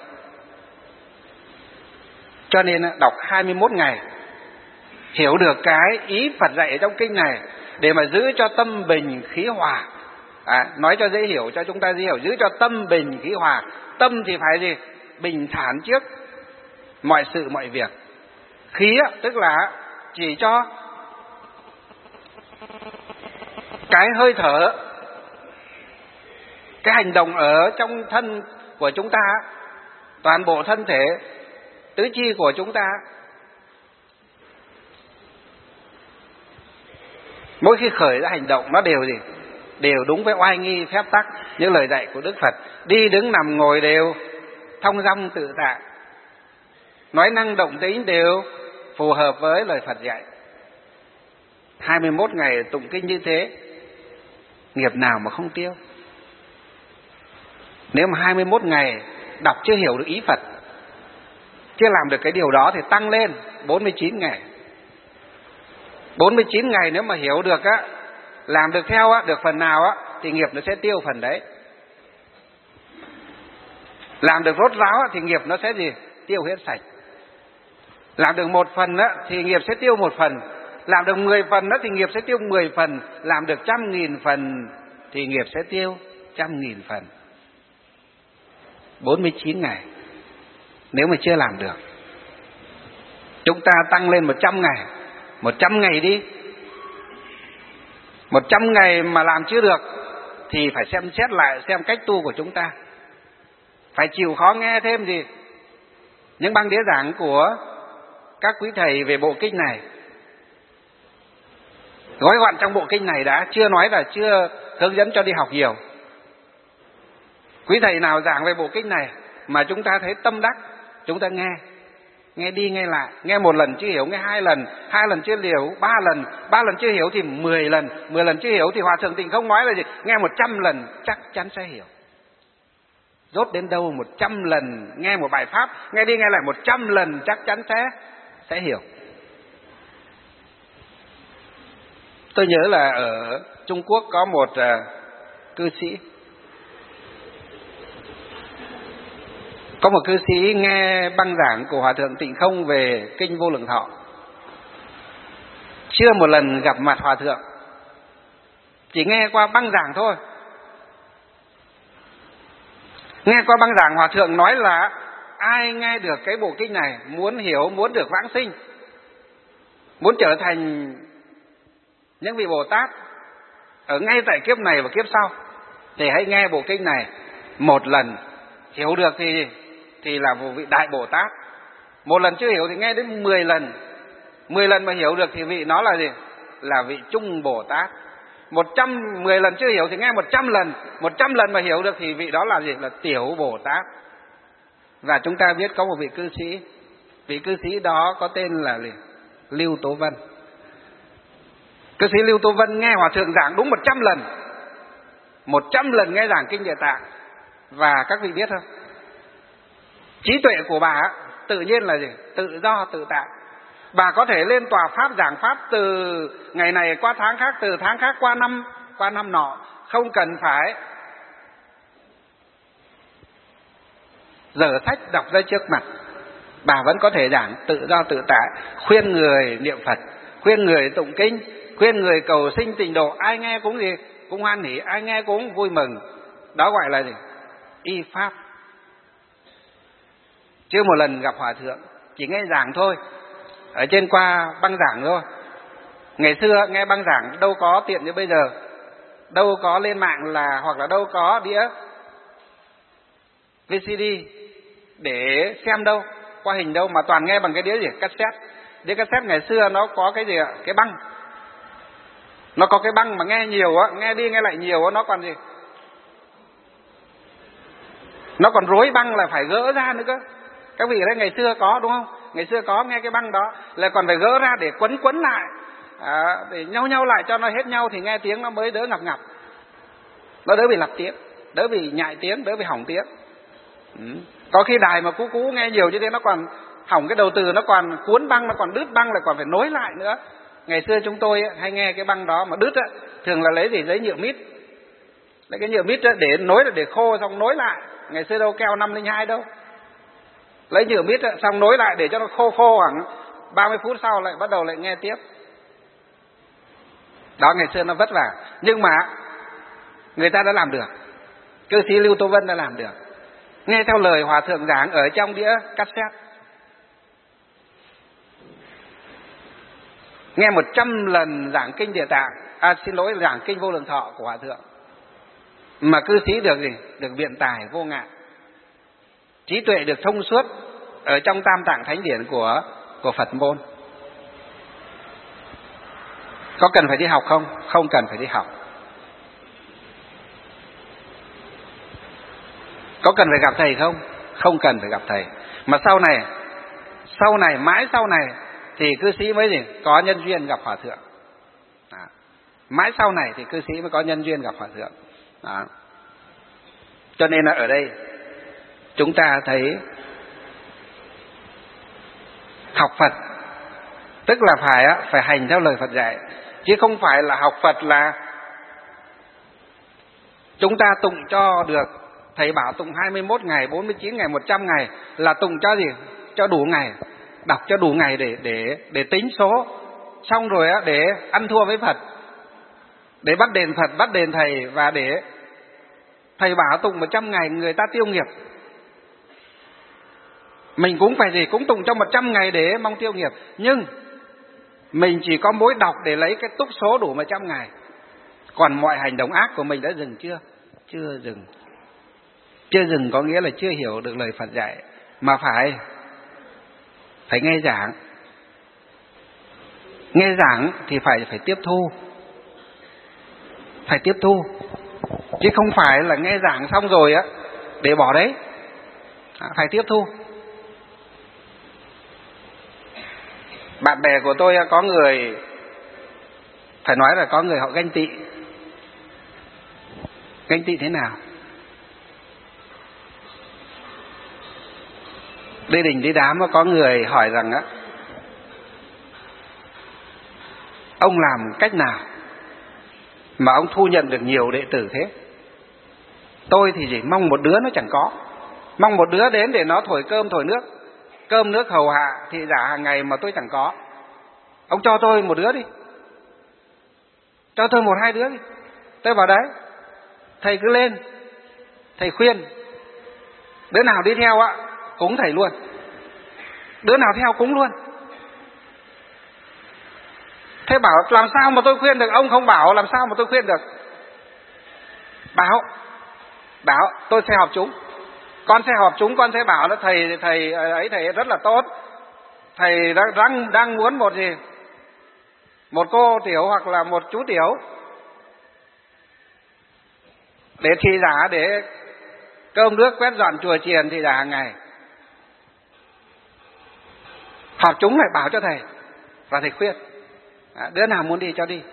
Cho nên đọc hai mươi mốt ngày hiểu được cái ý Phật dạy ở trong kinh này để mà giữ cho tâm bình khí hòa. À, nói cho dễ hiểu, cho chúng ta dễ hiểu, giữ cho tâm bình khí hòa. Tâm thì phải gì? Bình thản trước mọi sự mọi việc. Khí á, tức là chỉ cho cái hơi thở, cái hành động ở trong thân của chúng ta, toàn bộ thân thể tứ chi của chúng ta, mỗi khi khởi ra hành động nó đều gì? Đều đúng với oai nghi phép tắc, những lời dạy của Đức Phật. Đi đứng nằm ngồi đều thong dong tự tại, nói năng động tính đều phù hợp với lời Phật dạy. hai mươi mốt ngày tụng kinh như thế, nghiệp nào mà không tiêu? Nếu mà hai mươi mốt ngày đọc chưa hiểu được ý Phật, chưa làm được cái điều đó thì tăng lên bốn mươi chín ngày. bốn mươi chín ngày nếu mà hiểu được á, làm được theo á, được phần nào á, thì nghiệp nó sẽ tiêu phần đấy. Làm được rốt ráo á, thì nghiệp nó sẽ gì? Tiêu hết sạch. Làm được một phần á, thì nghiệp sẽ tiêu một phần. Làm được mười phần á, thì nghiệp sẽ tiêu mười phần. Làm được trăm nghìn phần thì nghiệp sẽ tiêu trăm nghìn phần. bốn mươi chín ngày. Nếu mà chưa làm được, chúng ta tăng lên một trăm ngày. Một trăm ngày đi. Một trăm ngày mà làm chưa được thì phải xem xét lại xem cách tu của chúng ta. Phải chịu khó nghe thêm gì những băng đĩa giảng của các quý thầy về bộ kinh này. Gói gọn trong bộ kinh này đã, chưa nói là chưa hướng dẫn cho đi học nhiều. Quý thầy nào giảng về bộ kinh này mà chúng ta thấy tâm đắc, chúng ta nghe. Nghe đi nghe lại, nghe một lần chưa hiểu, nghe hai lần, hai lần chưa hiểu, ba lần, ba lần chưa hiểu thì mười lần, mười lần chưa hiểu thì Hòa Thượng Tịnh Không nói là gì? Nghe một trăm lần chắc chắn sẽ hiểu. Rốt đến đâu một trăm lần nghe một bài pháp, nghe đi nghe lại một trăm lần chắc chắn sẽ sẽ hiểu. Tôi nhớ là ở Trung Quốc có một uh, cư sĩ, có một cư sĩ nghe băng giảng của Hòa Thượng Tịnh Không về kinh Vô Lượng Thọ, chưa một lần gặp mặt Hòa Thượng, chỉ nghe qua băng giảng thôi. Nghe qua băng giảng Hòa Thượng nói là ai nghe được cái bộ kinh này, muốn hiểu, muốn được vãng sinh, muốn trở thành những vị Bồ Tát ở ngay tại kiếp này và kiếp sau, thì hãy nghe bộ kinh này một lần. Hiểu được thì thì là một vị Đại Bồ Tát. Một lần chưa hiểu thì nghe đến mười lần. Mười lần mà hiểu được thì vị nó là gì? Là vị Trung Bồ Tát. Một trăm mười lần chưa hiểu thì nghe một trăm lần. Một trăm lần mà hiểu được thì vị đó là gì? Là Tiểu Bồ Tát. Và chúng ta biết có một vị cư sĩ, vị cư sĩ đó có tên là gì? Lưu Tố Vân. Cư sĩ Lưu Tố Vân nghe Hòa Thượng giảng đúng một trăm lần. Một trăm lần nghe giảng kinh Địa Tạng. Và các vị biết không? Trí tuệ của bà tự nhiên là gì? Tự do tự tại. Bà có thể lên tòa pháp giảng pháp từ ngày này qua tháng khác, từ tháng khác qua năm, qua năm nọ, không cần phải dở sách đọc ra trước mặt. Bà vẫn có thể giảng tự do tự tại, khuyên người niệm Phật, khuyên người tụng kinh, khuyên người cầu sinh tịnh độ. Ai nghe cũng gì? Cũng hoan hỉ, ai nghe cũng vui mừng. Đó gọi là gì? Y pháp. Chưa một lần gặp Hòa Thượng, chỉ nghe giảng thôi, ở trên qua băng giảng thôi. Ngày xưa nghe băng giảng đâu có tiện như bây giờ, đâu có lên mạng là, hoặc là đâu có đĩa vê xê đê để xem đâu, qua hình đâu, mà toàn nghe bằng cái đĩa gì? Cassette. Đĩa cassette ngày xưa nó có cái gì ạ? Cái băng. Nó có cái băng mà nghe nhiều á, nghe đi nghe lại nhiều á, nó còn gì? Nó còn rối băng là phải gỡ ra nữa cơ. Các vị ở đây ngày xưa có đúng không? Ngày xưa có nghe cái băng đó là còn phải gỡ ra để quấn quấn lại, à, để nhau nhau lại cho nó hết nhau thì nghe tiếng nó mới đỡ ngập ngập. Nó đỡ bị lặp tiếng, đỡ bị nhại tiếng, đỡ bị hỏng tiếng. Ừ. Có khi đài mà cũ cũ nghe nhiều như thế nó còn hỏng cái đầu từ, nó còn cuốn băng, nó còn đứt băng, là còn phải nối lại nữa. Ngày xưa chúng tôi hay nghe cái băng đó mà đứt á, thường là lấy gì? Giấy nhựa mít. Lấy cái nhựa mít để nối, là để khô xong nối lại. Ngày xưa đâu keo năm linh hai đâu. Lấy nhựa mít xong nối lại để cho nó khô khô, khoảng ba mươi phút sau lại bắt đầu lại nghe tiếp. Đó, ngày xưa nó vất vả, nhưng mà người ta đã làm được. Cư sĩ Lưu Tô Vân đã làm được, nghe theo lời hòa thượng giảng ở trong đĩa cassette. Nghe một trăm lần giảng kinh Địa Tạng, à xin lỗi, giảng kinh Vô Lượng Thọ của hòa thượng, mà cư sĩ được gì? Được biện tài vô ngại, trí tuệ được thông suốt ở trong Tam Tạng Thánh Điển của của Phật môn. Có cần phải đi học không? Không cần phải đi học. Có cần phải gặp thầy không? Không cần phải gặp thầy. Mà sau này, sau này, mãi sau này thì cư sĩ mới gì? Có nhân duyên gặp hòa thượng. Đó. Mãi sau này thì cư sĩ mới có nhân duyên gặp hòa thượng. Đó. Cho nên là ở đây chúng ta thấy học Phật tức là phải phải hành theo lời Phật dạy, chứ không phải là học Phật là chúng ta tụng cho được. Thầy bảo tụng hai mươi mốt ngày, bốn mươi chín ngày, một trăm ngày là tụng cho gì? Cho đủ ngày, đọc cho đủ ngày để để để tính số, xong rồi á để ăn thua với Phật, để bắt đền Phật, bắt đền thầy, và để thầy bảo tụng một trăm ngày người ta tiêu nghiệp, mình cũng phải gì? Cũng tụng cho một trăm ngày để mong tiêu nghiệp. Nhưng mình chỉ có mỗi đọc để lấy cái túc số đủ một trăm ngày. Còn mọi hành động ác của mình đã dừng chưa? Chưa dừng. Chưa dừng có nghĩa là chưa hiểu được lời Phật dạy, mà phải phải nghe giảng. Nghe giảng thì phải phải tiếp thu, phải tiếp thu, chứ không phải là nghe giảng xong rồi á để bỏ đấy. À, phải tiếp thu. Bạn bè của tôi có người, phải nói là có người họ ganh tị. Ganh tị thế nào? Đi đình đi đám có người hỏi rằng á, ông làm cách nào mà ông thu nhận được nhiều đệ tử thế? Tôi thì chỉ mong một đứa nó chẳng có, mong một đứa đến để nó thổi cơm thổi nước, cơm nước hầu hạ thị giả hàng ngày mà tôi chẳng có. Ông cho tôi một đứa đi, cho tôi một hai đứa đi. Tôi bảo đấy, thầy cứ lên, thầy khuyên, đứa nào đi theo ạ cúng thầy luôn, đứa nào theo cúng luôn. Thế bảo làm sao mà tôi khuyên được? Ông không bảo làm sao mà tôi khuyên được? Bảo, bảo tôi sẽ họp chúng, con sẽ họp chúng, con sẽ bảo nó thầy thầy ấy thầy rất là tốt, thầy đang đang, đang muốn một gì, một cô tiểu hoặc là một chú tiểu để thị giả, để cơm nước quét dọn chùa chiền thị giả hàng ngày. Họp chúng phải bảo cho thầy và thầy khuyên. À, đứa nào muốn đi cho đi.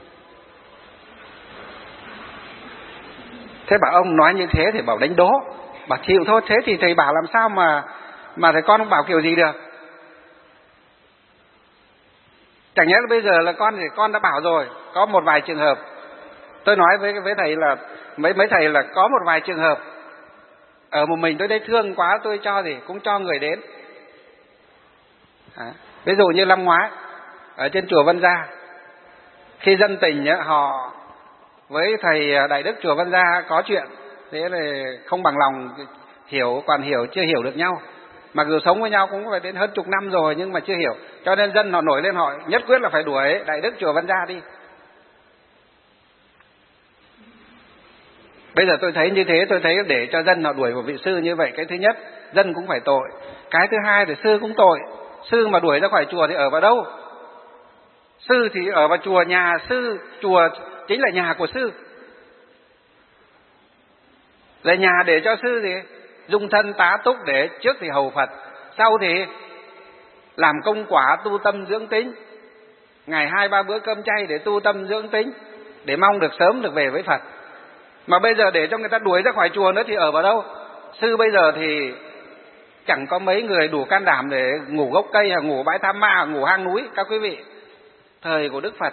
Thế bảo ông nói như thế thì bảo đánh đố, bảo chịu thôi. Thế thì thầy bảo làm sao mà mà thầy con không bảo kiểu gì được? Chẳng nhẽ là bây giờ là con thì con đã bảo rồi. Có một vài trường hợp, tôi nói với với thầy là mấy mấy thầy là có một vài trường hợp ở một mình tôi đây thương quá, tôi cho gì cũng cho người đến. À, ví dụ như năm ngoái ở trên chùa Vân Gia, khi dân tình ấy, họ với thầy Đại Đức chùa Vân Gia có chuyện, thế là không bằng lòng hiểu, còn hiểu chưa hiểu được nhau. Mặc dù sống với nhau cũng phải đến hơn chục năm rồi nhưng mà chưa hiểu, cho nên dân họ nổi lên, họ nhất quyết là phải đuổi Đại Đức chùa Vân Gia đi. Bây giờ tôi thấy như thế, tôi thấy để cho dân họ đuổi một vị sư như vậy, cái thứ nhất, dân cũng phải tội. Cái thứ hai thì sư cũng tội. Sư mà đuổi ra khỏi chùa thì ở vào đâu? Sư thì ở vào chùa, nhà sư, chùa chính là nhà của sư. Là nhà để cho sư thì dung thân tá túc, để trước thì hầu Phật, sau thì làm công quả tu tâm dưỡng tính. Ngày hai ba bữa cơm chay để tu tâm dưỡng tính, để mong được sớm được về với Phật. Mà bây giờ để cho người ta đuổi ra khỏi chùa nữa thì ở vào đâu? Sư bây giờ thì chẳng có mấy người đủ can đảm để ngủ gốc cây, hoặc ngủ bãi Tham Ma, hoặc ngủ hang núi. Các quý vị, thời của Đức Phật,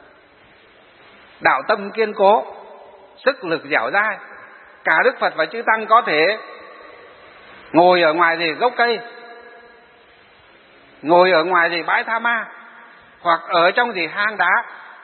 đạo tâm kiên cố, sức lực dẻo dai, cả Đức Phật và chư Tăng có thể ngồi ở ngoài gì gốc cây, ngồi ở ngoài gì bãi Tha Ma, hoặc ở trong gì hang đá.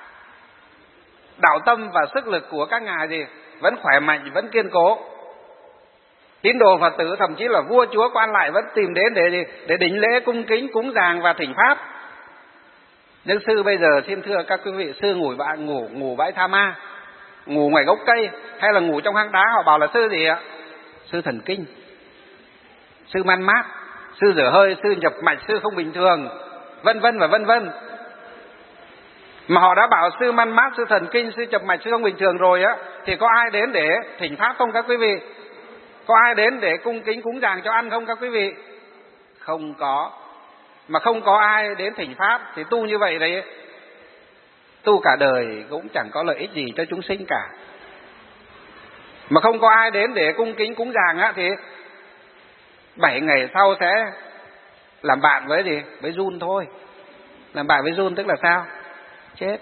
Đạo tâm và sức lực của các ngài gì vẫn khỏe mạnh, vẫn kiên cố. Tín đồ Phật tử, thậm chí là vua chúa quan lại vẫn tìm đến để gì? Để đỉnh lễ cung kính cúng dường và thỉnh pháp. Nhưng sư bây giờ xin thưa các quý vị, sư ngủ bãi ngủ ngủ bãi Tha Ma, ngủ ngoài gốc cây, hay là ngủ trong hang đá, họ bảo là sư gì ạ? Sư thần kinh, sư man mát, sư rửa hơi, sư nhập mạch, sư không bình thường, vân vân và vân vân. Mà họ đã bảo sư man mát, sư thần kinh, sư nhập mạch, sư không bình thường rồi á, thì có ai đến để thỉnh pháp không các quý vị? Có ai đến để cung kính cúng dường cho ăn không các quý vị? Không có. Mà không có ai đến thỉnh pháp thì tu như vậy đấy, tu cả đời cũng chẳng có lợi ích gì cho chúng sinh cả. Mà không có ai đến để cung kính cúng dường á, thì bảy ngày sau sẽ làm bạn với gì? Với giun thôi. Làm bạn với giun tức là sao? Chết.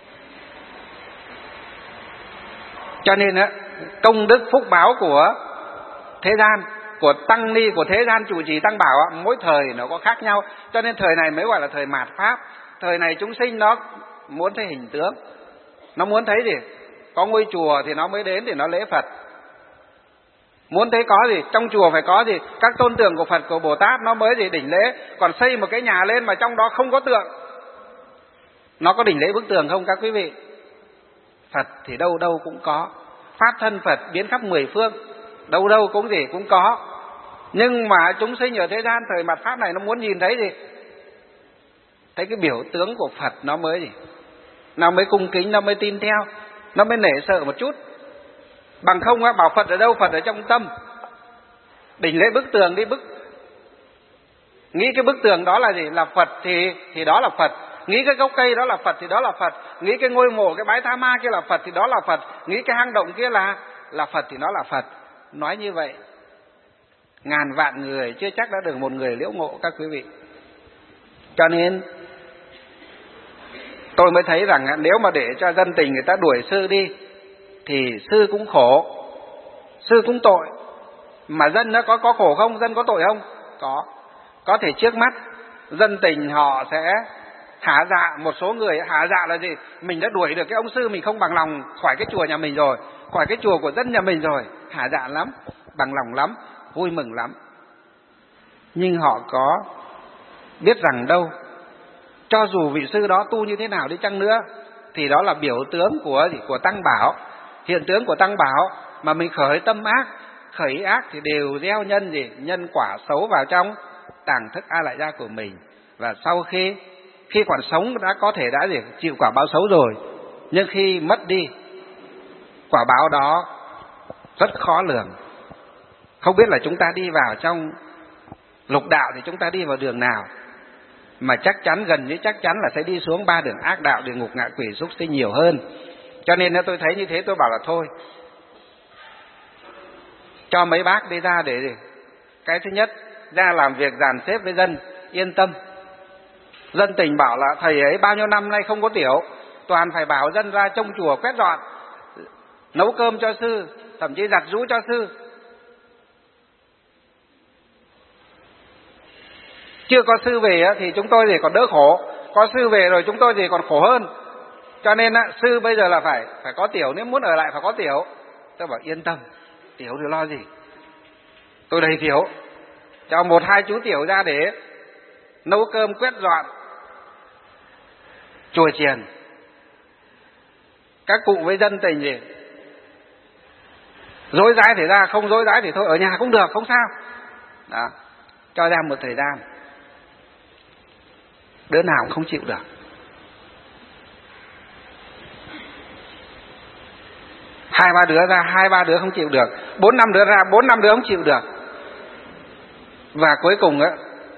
Cho nên á, công đức phúc báo của thế gian, của tăng ni, của thế gian trụ trì tăng bảo á, mỗi thời nó có khác nhau. Cho nên thời này mới gọi là thời mạt pháp. Thời này chúng sinh nó muốn thấy hình tướng, nó muốn thấy gì? Có ngôi chùa thì nó mới đến để nó lễ Phật. Muốn thấy có gì? Trong chùa phải có gì? Các tôn tượng của Phật, của Bồ Tát nó mới gì đỉnh lễ. Còn xây một cái nhà lên mà trong đó không có tượng, nó có đỉnh lễ bức tường không các quý vị? Phật thì đâu đâu cũng có. Pháp thân Phật biến khắp mười phương, đâu đâu cũng gì cũng có. Nhưng mà chúng sinh ở thế gian thời mạt pháp này nó muốn nhìn thấy gì? Thấy cái biểu tướng của Phật nó mới gì? Nó mới cung kính, nó mới tin theo, nó mới nể sợ một chút. Bằng không á, bảo Phật ở đâu? Phật ở trong tâm. Đỉnh lễ bức tường đi, bức nghĩ cái bức tường đó là gì? Là Phật thì thì đó là Phật. Nghĩ cái gốc cây đó là Phật thì đó là Phật. Nghĩ cái ngôi mộ, cái bãi Tha Ma kia là Phật thì đó là Phật. Nghĩ cái hang động kia là là Phật thì nó là Phật. Nói như vậy ngàn vạn người chưa chắc đã được một người liễu ngộ các quý vị. Cho nên tôi mới thấy rằng nếu mà để cho dân tình người ta đuổi sư đi thì sư cũng khổ, sư cũng tội. Mà dân nó có có khổ không? Dân có tội không? Có. Có thể trước mắt dân tình họ sẽ hả dạ. Một số người hả dạ là gì? Mình đã đuổi được cái ông sư mình không bằng lòng khỏi cái chùa nhà mình rồi, khỏi cái chùa của dân nhà mình rồi, hả dạ lắm, bằng lòng lắm, vui mừng lắm. Nhưng họ có biết rằng đâu, cho dù vị sư đó tu như thế nào đi chăng nữa thì đó là biểu tướng của gì? Của tăng bảo, hiện tướng của tăng bảo. Mà mình khởi tâm ác, khởi ý ác thì đều gieo nhân gì? Nhân quả xấu vào trong tàng thức A Lại Gia của mình. Và sau khi khi còn sống đã có thể đã gì? Chịu quả báo xấu rồi, nhưng khi mất đi, quả báo đó rất khó lường. Không biết là chúng ta đi vào trong lục đạo thì chúng ta đi vào đường nào, mà chắc chắn, gần như chắc chắn là sẽ đi xuống ba đường ác đạo, địa ngục, ngạ quỷ, súc sinh nhiều hơn. Cho nên tôi thấy như thế tôi bảo là thôi, cho mấy bác đi ra để gì? Cái thứ nhất, ra làm việc dàn xếp với dân, yên tâm. Dân tình bảo là thầy ấy bao nhiêu năm nay không có tiểu, toàn phải bảo dân ra trông chùa, quét dọn, nấu cơm cho sư, thậm chí giặt giũ cho sư. Chưa có sư về thì chúng tôi thì còn đỡ khổ, có sư về rồi chúng tôi thì còn khổ hơn. Cho nên sư bây giờ là phải phải có tiểu, nếu muốn ở lại phải có tiểu. Tôi bảo yên tâm, tiểu thì lo gì, tôi đầy tiểu, cho một hai chú tiểu ra để nấu cơm, quét dọn chùa chiền. Các cụ với dân tình gì Dối dãi thì ra, không dối dãi thì thôi ở nhà cũng được, không sao. Đó, cho ra một thời gian. Đứa nào cũng không chịu được. Hai ba đứa ra, hai ba đứa không chịu được. Bốn năm đứa ra, bốn năm đứa không chịu được. Và cuối cùng á,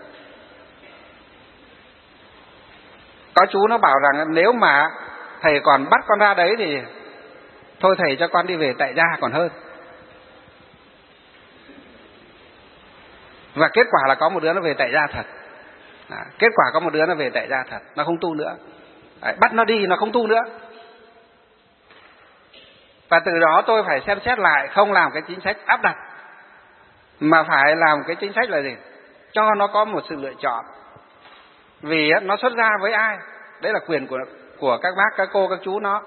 có chú nó bảo rằng nếu mà thầy còn bắt con ra đấy thì thôi thầy cho con đi về tại gia còn hơn. Và kết quả là có một đứa nó về tại gia thật. Đó, kết quả có một đứa nó về tại gia thật, nó không tu nữa. Đấy, bắt nó đi nó không tu nữa. Và từ đó tôi phải xem xét lại, không làm cái chính sách áp đặt, mà phải làm cái chính sách là gì? Cho nó có một sự lựa chọn. Vì nó xuất gia với ai, đấy là quyền của, của các bác, các cô, các chú nó.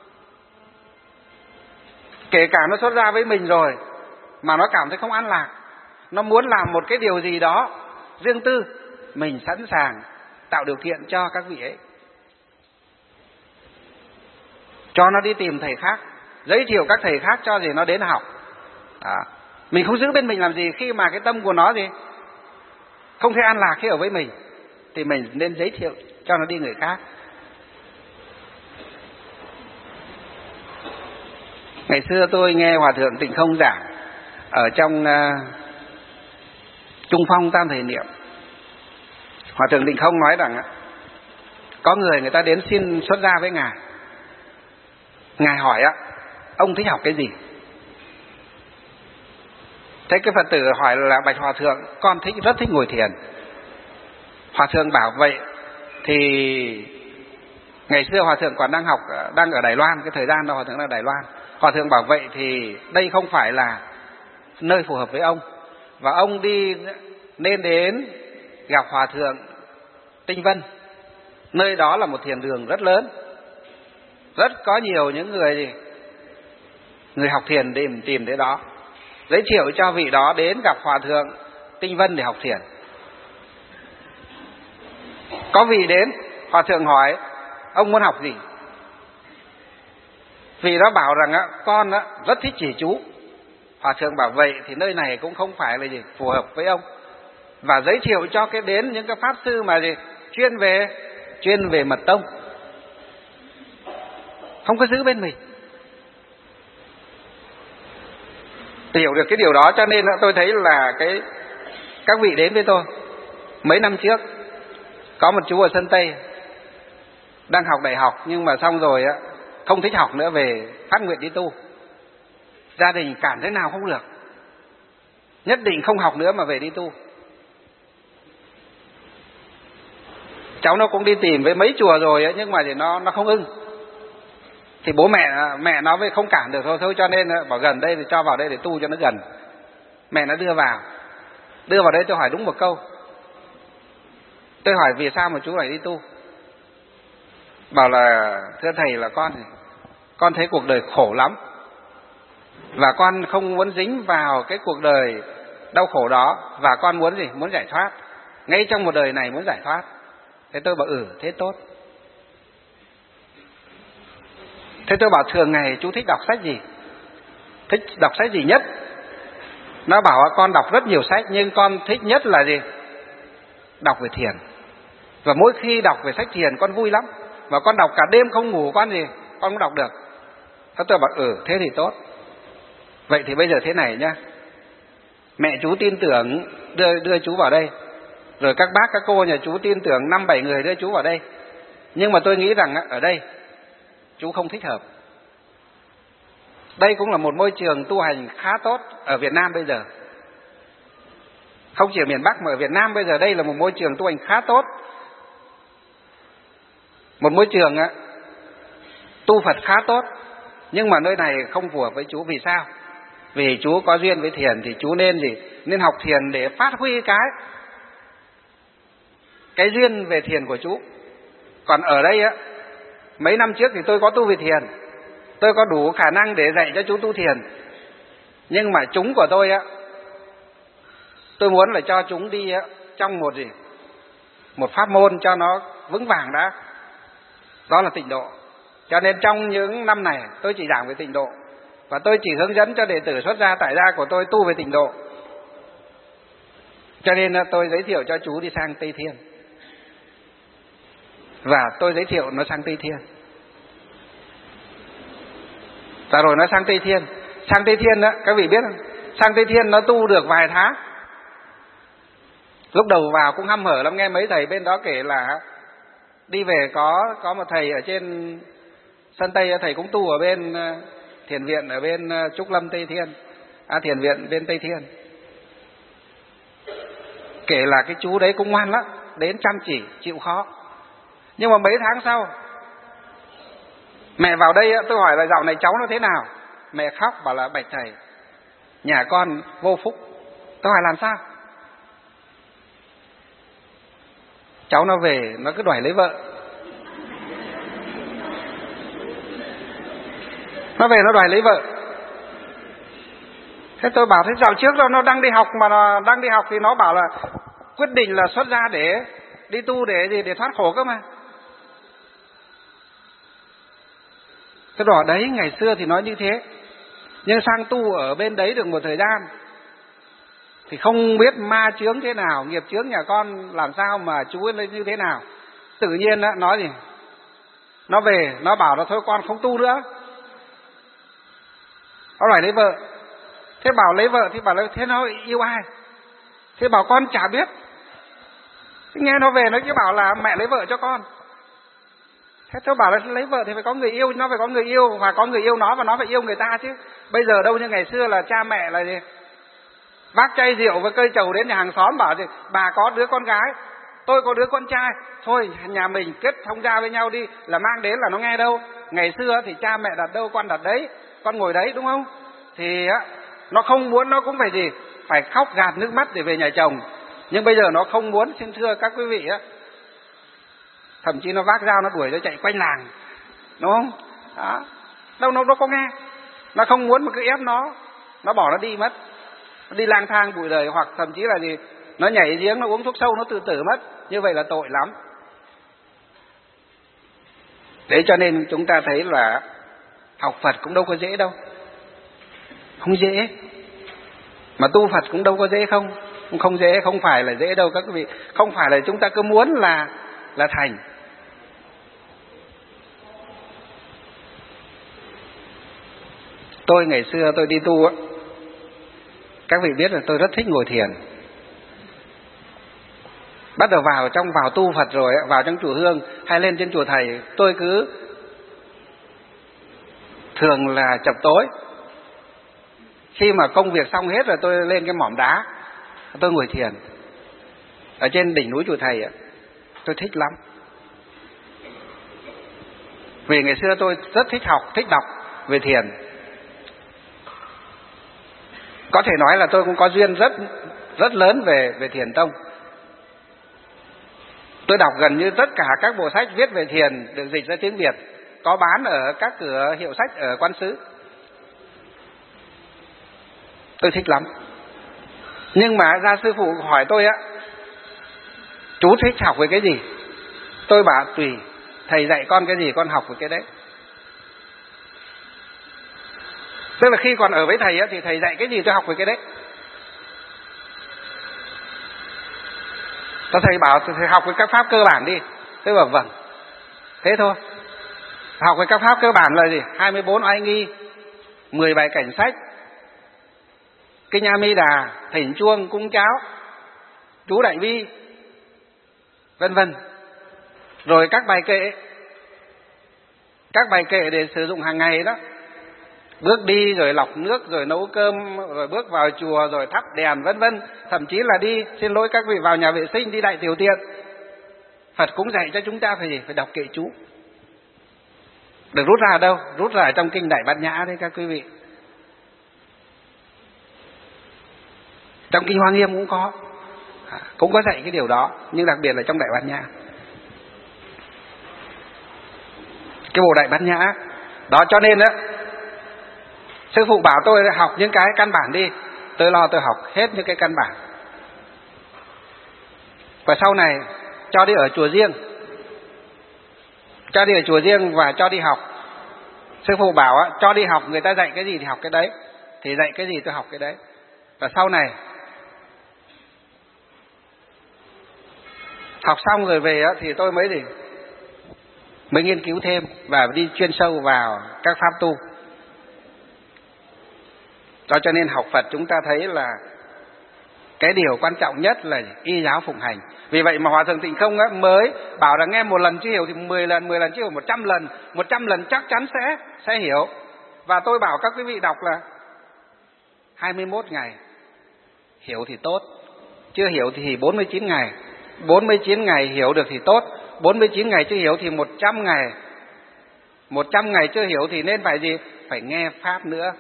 Kể cả nó xuất gia với mình rồi mà nó cảm thấy không an lạc, nó muốn làm một cái điều gì đó riêng tư, mình sẵn sàng tạo điều kiện cho các vị ấy, cho nó đi tìm thầy khác, giới thiệu các thầy khác cho gì nó đến học. Đó. Mình không giữ bên mình làm gì khi mà cái tâm của nó gì không thấy an lạc khi ở với mình, thì mình nên giới thiệu cho nó đi người khác. Ngày xưa tôi nghe Hòa Thượng Tịnh Không giảng ở trong uh, Trung Phong Tam Thời Niệm. Hòa Thượng Tịnh Không nói rằng uh, có người người ta đến xin xuất gia với Ngài. Ngài hỏi uh, ông thích học cái gì? Thế cái Phật tử hỏi là bạch Hòa Thượng, con thích rất thích ngồi thiền. Hòa Thượng bảo vậy thì ngày xưa Hòa Thượng còn đang học, đang ở Đài Loan, cái thời gian đó Hòa Thượng đang ở Đài Loan. Hòa Thượng bảo vậy thì đây không phải là nơi phù hợp với ông, và ông đi nên đến gặp Hòa Thượng Tinh Vân. Nơi đó là một thiền đường rất lớn, rất có nhiều những người gì người học thiền tìm tìm đến đó. Giới thiệu cho vị đó đến gặp Hòa Thượng Tinh Vân để học thiền. Có vị đến, Hòa Thượng hỏi ông muốn học gì? Vị đó bảo rằng á, con á, rất thích chỉ chú. Hòa Thượng bảo vậy thì nơi này cũng không phải là gì phù hợp với ông, và giới thiệu cho cái đến những cái pháp sư mà gì chuyên về chuyên về mật tông, không có giữ bên mình. Hiểu được cái điều đó, cho nên tôi thấy là cái các vị đến với tôi mấy năm trước, có một chú ở Sơn Tây đang học đại học, nhưng mà xong rồi á không thích học nữa, về phát nguyện đi tu. Gia đình cản thế nào không được, nhất định không học nữa mà về đi tu. Cháu nó cũng đi tìm với mấy chùa rồi ấy, nhưng mà thì nó nó không ưng. Thì bố mẹ mẹ nó mới không cản được thôi, thôi cho nên bảo gần đây thì cho vào đây để tu cho nó gần. Mẹ nó đưa vào, đưa vào đây tôi hỏi đúng một câu. Tôi hỏi vì sao mà chú lại đi tu? Bảo là thưa thầy là con con thấy cuộc đời khổ lắm, và con không muốn dính vào cái cuộc đời đau khổ đó, và con muốn gì? Muốn giải thoát. Ngay trong một đời này muốn giải thoát. Thế tôi bảo ừ thế tốt. Thế tôi bảo thường ngày chú thích đọc sách gì? Thích đọc sách gì nhất? Nó bảo con đọc rất nhiều sách, nhưng con thích nhất là gì? Đọc về thiền. Và mỗi khi đọc về sách thiền con vui lắm, và con đọc cả đêm không ngủ, con gì con cũng đọc được. Thế tôi bảo ừ thế thì tốt. Vậy thì bây giờ thế này nhá, mẹ chú tin tưởng đưa đưa chú vào đây, rồi các bác các cô nhà chú tin tưởng năm bảy người đưa chú vào đây, nhưng mà tôi nghĩ rằng ở đây chú không thích hợp. Đây cũng là một môi trường tu hành khá tốt ở Việt Nam bây giờ, không chỉ ở miền Bắc mà ở Việt Nam bây giờ đây là một môi trường tu hành khá tốt, một môi trường á, tu Phật khá tốt. Nhưng mà nơi này không phù hợp với chú. Vì sao? Vì chú có duyên với thiền thì chú nên gì? Nên học thiền để phát huy cái cái duyên về thiền của chú. Còn ở đây á, mấy năm trước thì tôi có tu về thiền, tôi có đủ khả năng để dạy cho chú tu thiền. Nhưng mà chúng của tôi á, tôi muốn là cho chúng đi á, trong một gì? Một pháp môn cho nó vững vàng đã. Đó là tịnh độ. Cho nên trong những năm này tôi chỉ giảng về tịnh độ. Và tôi chỉ hướng dẫn cho đệ tử xuất gia tại gia của tôi tu về tịnh độ. Cho nên tôi giới thiệu cho chú đi sang Tây Thiên. Và tôi giới thiệu nó sang Tây Thiên. Và rồi nó sang Tây Thiên. Sang Tây Thiên đó, các vị biết không? Sang Tây Thiên nó tu được vài tháng. Lúc đầu vào cũng hăm hở lắm, nghe mấy thầy bên đó kể là đi về có có một thầy ở trên sân Tây, thầy cũng tu ở bên thiền viện ở bên Trúc Lâm Tây Thiên, à thiền viện bên Tây Thiên. Kể là cái chú đấy cũng ngoan lắm, đến chăm chỉ, chịu khó. Nhưng mà mấy tháng sau, mẹ vào đây tôi hỏi là dạo này cháu nó thế nào? Mẹ khóc bảo là bạch thầy, nhà con vô phúc. Tôi hỏi làm sao? Cháu nó về nó cứ đòi lấy vợ. Nó về nó đòi lấy vợ. Thế tôi bảo thế dạo trước đó nó đang đi học, mà nó đang đi học thì nó bảo là quyết định là xuất gia để đi tu để gì, để thoát khổ cơ mà. Cái đỏ đấy ngày xưa thì nói như thế, nhưng sang tu ở bên đấy được một thời gian thì không biết ma chướng thế nào, nghiệp chướng nhà con làm sao mà chú ấy lên như thế nào. Tự nhiên đó, nói gì nó về nó bảo là thôi con không tu nữa, nó đòi lấy vợ. Thế bảo lấy vợ thì bảo là thế nó yêu ai? Thế bảo con chả biết. Thế nghe nó về nó cứ bảo là mẹ lấy vợ cho con. Thế tôi bảo là lấy vợ thì phải có người yêu, nó phải có người yêu, và có người yêu nó, và nó phải yêu người ta chứ. Bây giờ đâu như ngày xưa là cha mẹ là gì? Vác chai rượu với cây trầu đến nhà hàng xóm bảo gì bà có đứa con gái, tôi có đứa con trai, thôi nhà mình kết thông gia với nhau đi, là mang đến là nó nghe đâu. Ngày xưa thì cha mẹ đặt đâu con đặt đấy, con ngồi đấy, đúng không? Thì á, nó không muốn nó cũng phải gì, phải khóc gạt nước mắt để về nhà chồng. Nhưng bây giờ nó không muốn, xin thưa các quý vị á, thậm chí nó vác dao nó đuổi nó chạy quanh làng, đúng không? Đó. Đâu nó đâu có nghe, nó không muốn mà cứ ép nó, nó bỏ nó đi mất, nó đi lang thang bụi đời, hoặc thậm chí là gì, nó nhảy giếng, nó uống thuốc sâu, nó tự tử mất. Như vậy là tội lắm. Đấy cho nên chúng ta thấy là học Phật cũng đâu có dễ đâu, không dễ. Mà tu Phật cũng đâu có dễ không, không dễ, không phải là dễ đâu các quý vị. Không phải là chúng ta cứ muốn là là thành. Tôi ngày xưa tôi đi tu á, các vị biết là tôi rất thích ngồi thiền. Bắt đầu vào trong vào tu Phật rồi, vào trong chùa Hương hay lên trên chùa thầy, tôi cứ thường là chập tối. Khi mà công việc xong hết rồi tôi lên cái mỏm đá, tôi ngồi thiền ở trên đỉnh núi chùa thầy. Tôi thích lắm. Vì ngày xưa tôi rất thích học, thích đọc về thiền. Có thể nói là tôi cũng có duyên rất rất lớn về về thiền tông. Tôi đọc gần như tất cả các bộ sách viết về thiền được dịch ra tiếng Việt, có bán ở các cửa hiệu sách ở Quan Xứ. Tôi thích lắm. Nhưng mà ra sư phụ hỏi tôi á, chú thích học về cái gì? Tôi bảo tùy, thầy dạy con cái gì con học về cái đấy. Tức là khi còn ở với thầy á, thì thầy dạy cái gì tôi học về cái đấy. Thầy bảo thầy học về các pháp cơ bản đi. Tôi bảo vâng. Thế thôi. Học về các pháp cơ bản là gì? hai mươi bốn oai nghi, mười bài cảnh sách, Kinh A Mi Đà, thỉnh chuông, cúng cháo, chú đại bi, vân vân. Rồi các bài kệ, các bài kệ để sử dụng hàng ngày đó. Bước đi rồi lọc nước, rồi nấu cơm, rồi bước vào chùa, rồi thắp đèn, vân vân. Thậm chí là đi, xin lỗi các vị, vào nhà vệ sinh, đi đại tiểu tiện. Phật cũng dạy cho chúng ta phải phải đọc kệ chú. Được rút ra ở đâu? Rút ra ở trong kinh Đại Bát Nhã đấy các quý vị. Trong kinh Hoa Nghiêm cũng có, cũng có dạy cái điều đó, nhưng đặc biệt là trong Đại Bát Nhã. Cái bộ Đại Bát Nhã đó, cho nên á, sư phụ bảo tôi học những cái căn bản đi. Tôi lo tôi học hết những cái căn bản. Và sau này cho đi ở chùa riêng, cho đi ở chùa riêng và cho đi học. Sư phụ bảo á, cho đi học, người ta dạy cái gì thì học cái đấy, thì dạy cái gì tôi học cái đấy. Và sau này học xong rồi về á, thì tôi mới gì mới nghiên cứu thêm và đi chuyên sâu vào các pháp tu. Đó, cho nên học Phật chúng ta thấy là cái điều quan trọng nhất là y giáo phụng hành. Vì vậy mà Hòa Thượng Tịnh Không á, mới bảo là nghe một lần chưa hiểu thì mười lần, mười lần chưa hiểu một trăm lần, một trăm lần chắc chắn sẽ sẽ hiểu. Và tôi bảo các quý vị đọc là hai mươi mốt ngày hiểu thì tốt, chưa hiểu thì bốn mươi chín ngày, bốn mươi chín ngày hiểu được thì tốt, bốn mươi chín ngày chưa hiểu thì một trăm ngày, một trăm ngày chưa hiểu thì nên phải gì? Phải nghe pháp nữa.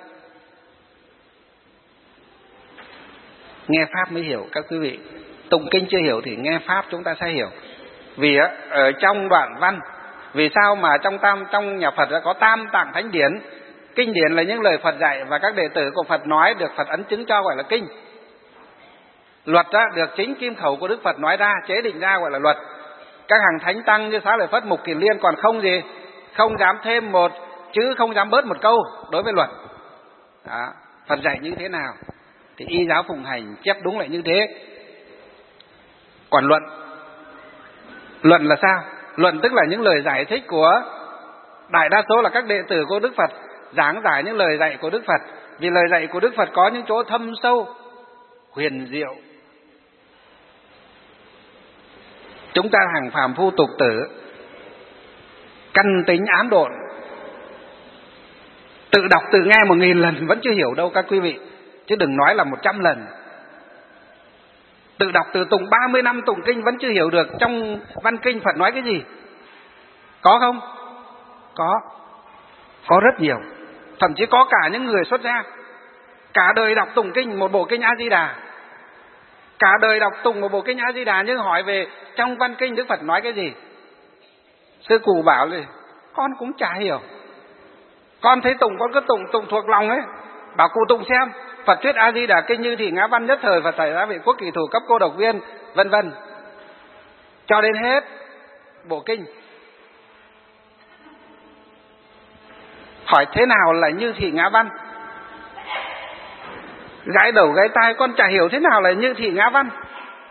Nghe pháp mới hiểu các quý vị. Tụng kinh chưa hiểu thì nghe pháp chúng ta sẽ hiểu. Vì á, ở trong đoạn văn, vì sao mà trong tam trong nhà Phật đã có tam tạng thánh điển? Kinh điển là những lời Phật dạy và các đệ tử của Phật nói được Phật ấn chứng cho gọi là kinh. Luật á, được chính kim khẩu của Đức Phật nói ra, chế định ra gọi là luật. Các hàng thánh tăng như Xá Lợi Phất, Mục Kiền Liên còn không gì, không dám thêm một chữ, không dám bớt một câu đối với luật. Đó, Phật dạy như thế nào thì y giáo phụng hành chép đúng lại như thế. Còn luận, luận là sao? Luận tức là những lời giải thích của đại đa số là các đệ tử của Đức Phật giảng giải những lời dạy của Đức Phật. Vì lời dạy của Đức Phật có những chỗ thâm sâu, huyền diệu. Chúng ta hàng phàm phu tục tử căn tính ám độn, tự đọc tự nghe một nghìn lần vẫn chưa hiểu đâu các quý vị, chứ đừng nói là một trăm lần. Tự đọc tự tụng ba mươi năm tụng kinh vẫn chưa hiểu được trong văn kinh Phật nói cái gì. Có không? Có. Có rất nhiều. Thậm chí có cả những người xuất gia cả đời đọc tụng kinh một bộ kinh A Di Đà, cả đời đọc tụng một bộ kinh A Di Đà, nhưng hỏi về trong văn kinh Đức Phật nói cái gì, sư cụ bảo là con cũng chả hiểu. Con thấy tụng con cứ tụng tụng thuộc lòng ấy. Bảo cụ tụng xem, Phật thuyết A Di Đà kinh như thị ngã văn nhất thời, Phật xảy ra vị quốc kỳ thủ cấp cô độc viên, vân vân, cho đến hết bộ kinh. Hỏi thế nào là như thị ngã văn? Gãi đầu gãi tai con chả hiểu thế nào là như thị ngã văn.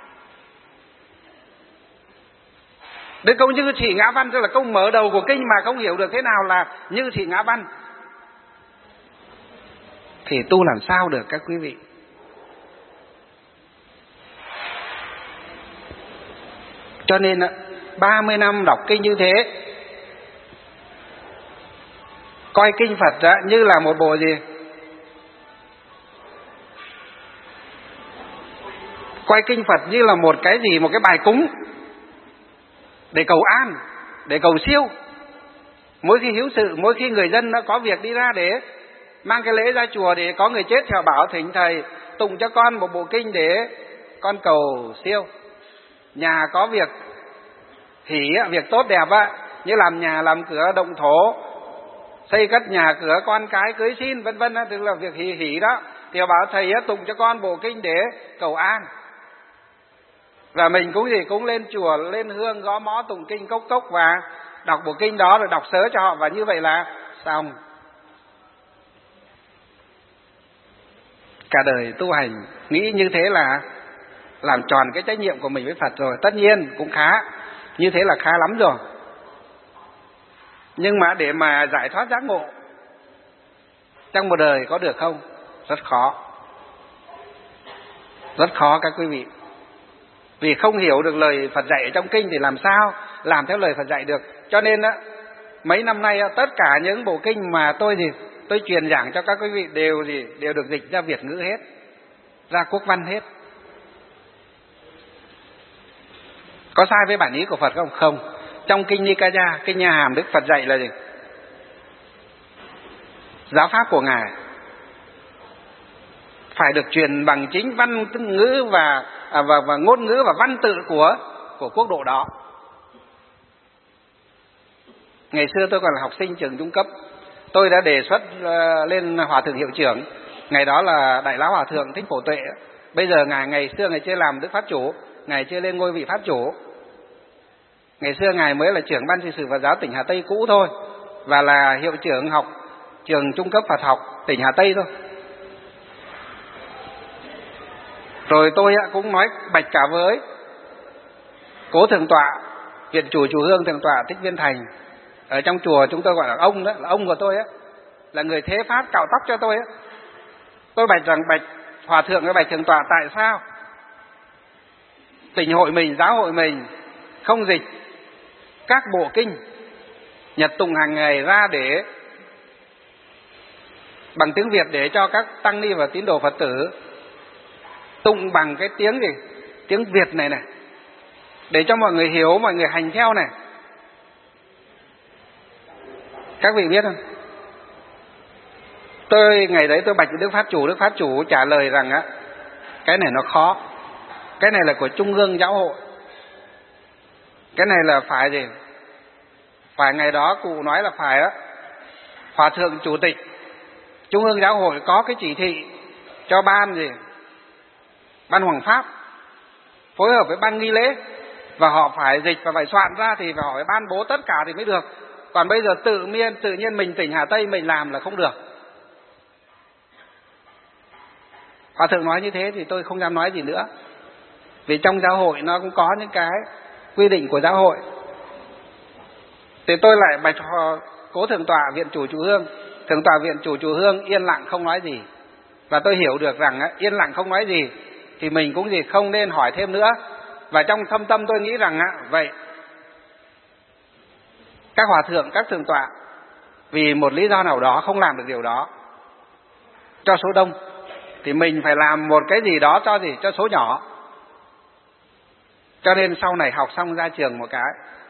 Đến câu như thị ngã văn tức là câu mở đầu của kinh mà không hiểu được thế nào là như thị ngã văn thì tu làm sao được các quý vị? Cho nên ba mươi năm đọc kinh như thế, coi kinh Phật đó như là một bộ gì? Coi kinh Phật như là một cái gì? Một cái bài cúng để cầu an, để cầu siêu. Mỗi khi hiếu sự, mỗi khi người dân nó có việc đi ra để mang cái lễ ra chùa, để có người chết theo bảo thỉnh thầy tụng cho con một bộ kinh để con cầu siêu. Nhà có việc hỷ, việc tốt đẹp á, như làm nhà làm cửa động thổ, xây cất nhà cửa, con cái cưới xin vân vân, tức là việc hỷ hỷ đó, thì bảo thầy tụng cho con bộ kinh để cầu an. Và mình cũng gì cũng lên chùa, lên hương, gõ mõ, tụng kinh cốc cốc và đọc bộ kinh đó rồi đọc sớ cho họ, và như vậy là xong. Cả đời tu hành nghĩ như thế là làm tròn cái trách nhiệm của mình với Phật rồi. Tất nhiên cũng khá, như thế là khá lắm rồi. Nhưng mà để mà giải thoát giác ngộ trong một đời có được không? Rất khó. Rất khó các quý vị. Vì không hiểu được lời Phật dạy trong kinh thì làm sao làm theo lời Phật dạy được. Cho nên á, mấy năm nay á, tất cả những bộ kinh mà tôi gì tôi truyền giảng cho các quý vị đều gì đều được dịch ra Việt ngữ hết, ra quốc văn hết. Có sai với bản ý của Phật không? Không. Trong kinh Nikaya, kinh Nha Hàm, Đức Phật dạy là gì? Giáo pháp của Ngài phải được truyền bằng chính văn ngữ và à, và, và ngôn ngữ và văn tự của của quốc độ đó. Ngày xưa tôi còn là học sinh trường trung cấp, tôi đã đề xuất uh, lên Hòa Thượng Hiệu trưởng. Ngày đó là Đại Lão Hòa Thượng Thích Phổ Tuệ. Bây giờ ngài ngày xưa ngài chưa làm Đức Pháp Chủ, ngài chưa lên ngôi vị Pháp Chủ. Ngày xưa ngài mới là trưởng ban trị sự Phật giáo tỉnh Hà Tây cũ thôi, và là hiệu trưởng học trường trung cấp Phật học tỉnh Hà Tây thôi. Rồi tôi cũng nói bạch cả với cố thượng tọa viện chủ chùa Hương, thượng tọa Thích Viên Thành. Ở trong chùa chúng tôi gọi là ông, đó là ông của tôi á, là người thế pháp cạo tóc cho tôi á. Tôi bạch rằng bạch hòa thượng với bạch thượng tọa, tại sao tỉnh hội mình, giáo hội mình không dịch các bộ kinh nhật tụng hàng ngày ra để bằng tiếng Việt để cho các tăng ni và tín đồ Phật tử tụng bằng cái tiếng gì, tiếng Việt này này, để cho mọi người hiểu, mọi người hành theo này. Các vị biết không? Tôi ngày đấy tôi bạch Đức Pháp Chủ, Đức Pháp Chủ trả lời rằng á, cái này nó khó, cái này là của Trung ương giáo hội, cái này là phải gì, phải ngày đó cụ nói là phải á, Hòa thượng chủ tịch Trung ương giáo hội có cái chỉ thị cho ban gì, ban Hoàng Pháp phối hợp với ban nghi lễ, và họ phải dịch và phải soạn ra thì phải hỏi ban bố tất cả thì mới được. Còn bây giờ tự nhiên tự nhiên mình tỉnh Hà Tây mình làm là không được. Hòa thượng nói như thế thì tôi không dám nói gì nữa, vì trong giáo hội nó cũng có những cái quy định của giáo hội. Thì tôi lại bạch cố thượng tọa viện chủ chùa Hương. Thượng tọa viện chủ chùa Hương yên lặng không nói gì, và tôi hiểu được rằng á, yên lặng không nói gì thì mình cũng gì không nên hỏi thêm nữa. Và trong thâm tâm tôi nghĩ rằng á, vậy các hòa thượng, các thượng tọa vì một lý do nào đó không làm được điều đó cho số đông, thì mình phải làm một cái gì đó cho gì, cho số nhỏ. Cho nên sau này học xong ra trường một cái,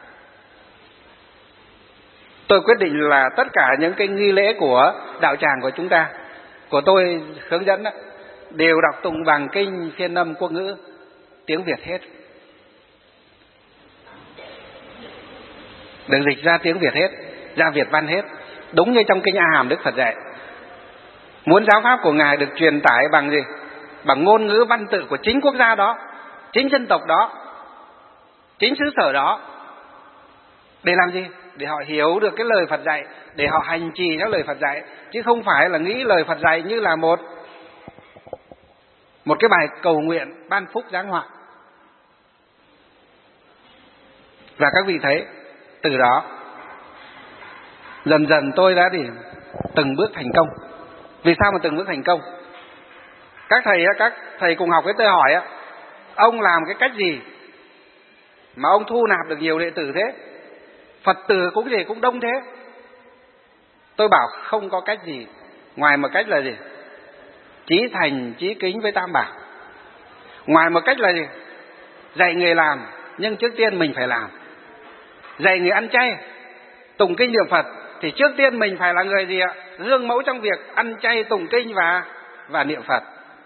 tôi quyết định là tất cả những cái nghi lễ của đạo tràng của chúng ta, của tôi hướng dẫn đó, đều đọc tụng bằng kinh phiên âm quốc ngữ tiếng Việt hết, được dịch ra tiếng Việt hết, ra Việt văn hết, đúng như trong kinh A Hàm Đức Phật dạy. Muốn giáo pháp của Ngài được truyền tải bằng gì? Bằng ngôn ngữ văn tự của chính quốc gia đó, chính dân tộc đó, chính xứ sở đó. Để làm gì? Để họ hiểu được cái lời Phật dạy, để họ hành trì theo lời Phật dạy, chứ không phải là nghĩ lời Phật dạy như là một một cái bài cầu nguyện ban phúc giáng họa. Và các vị thấy, từ đó dần dần tôi đã thì từng bước thành công. Vì sao mà từng bước thành công? Các thầy các thầy cùng học với tôi hỏi á, ông làm cái cách gì mà ông thu nạp được nhiều đệ tử thế, Phật tử cũng gì cũng đông thế? Tôi bảo không có cách gì ngoài một cách là gì? Chí thành chí kính với Tam Bảo. Ngoài một cách là gì? Dạy người làm, nhưng trước tiên mình phải làm. Dạy người ăn chay, tụng kinh niệm Phật, thì trước tiên mình phải là người gì ạ? Gương mẫu trong việc ăn chay, tụng kinh và và niệm Phật.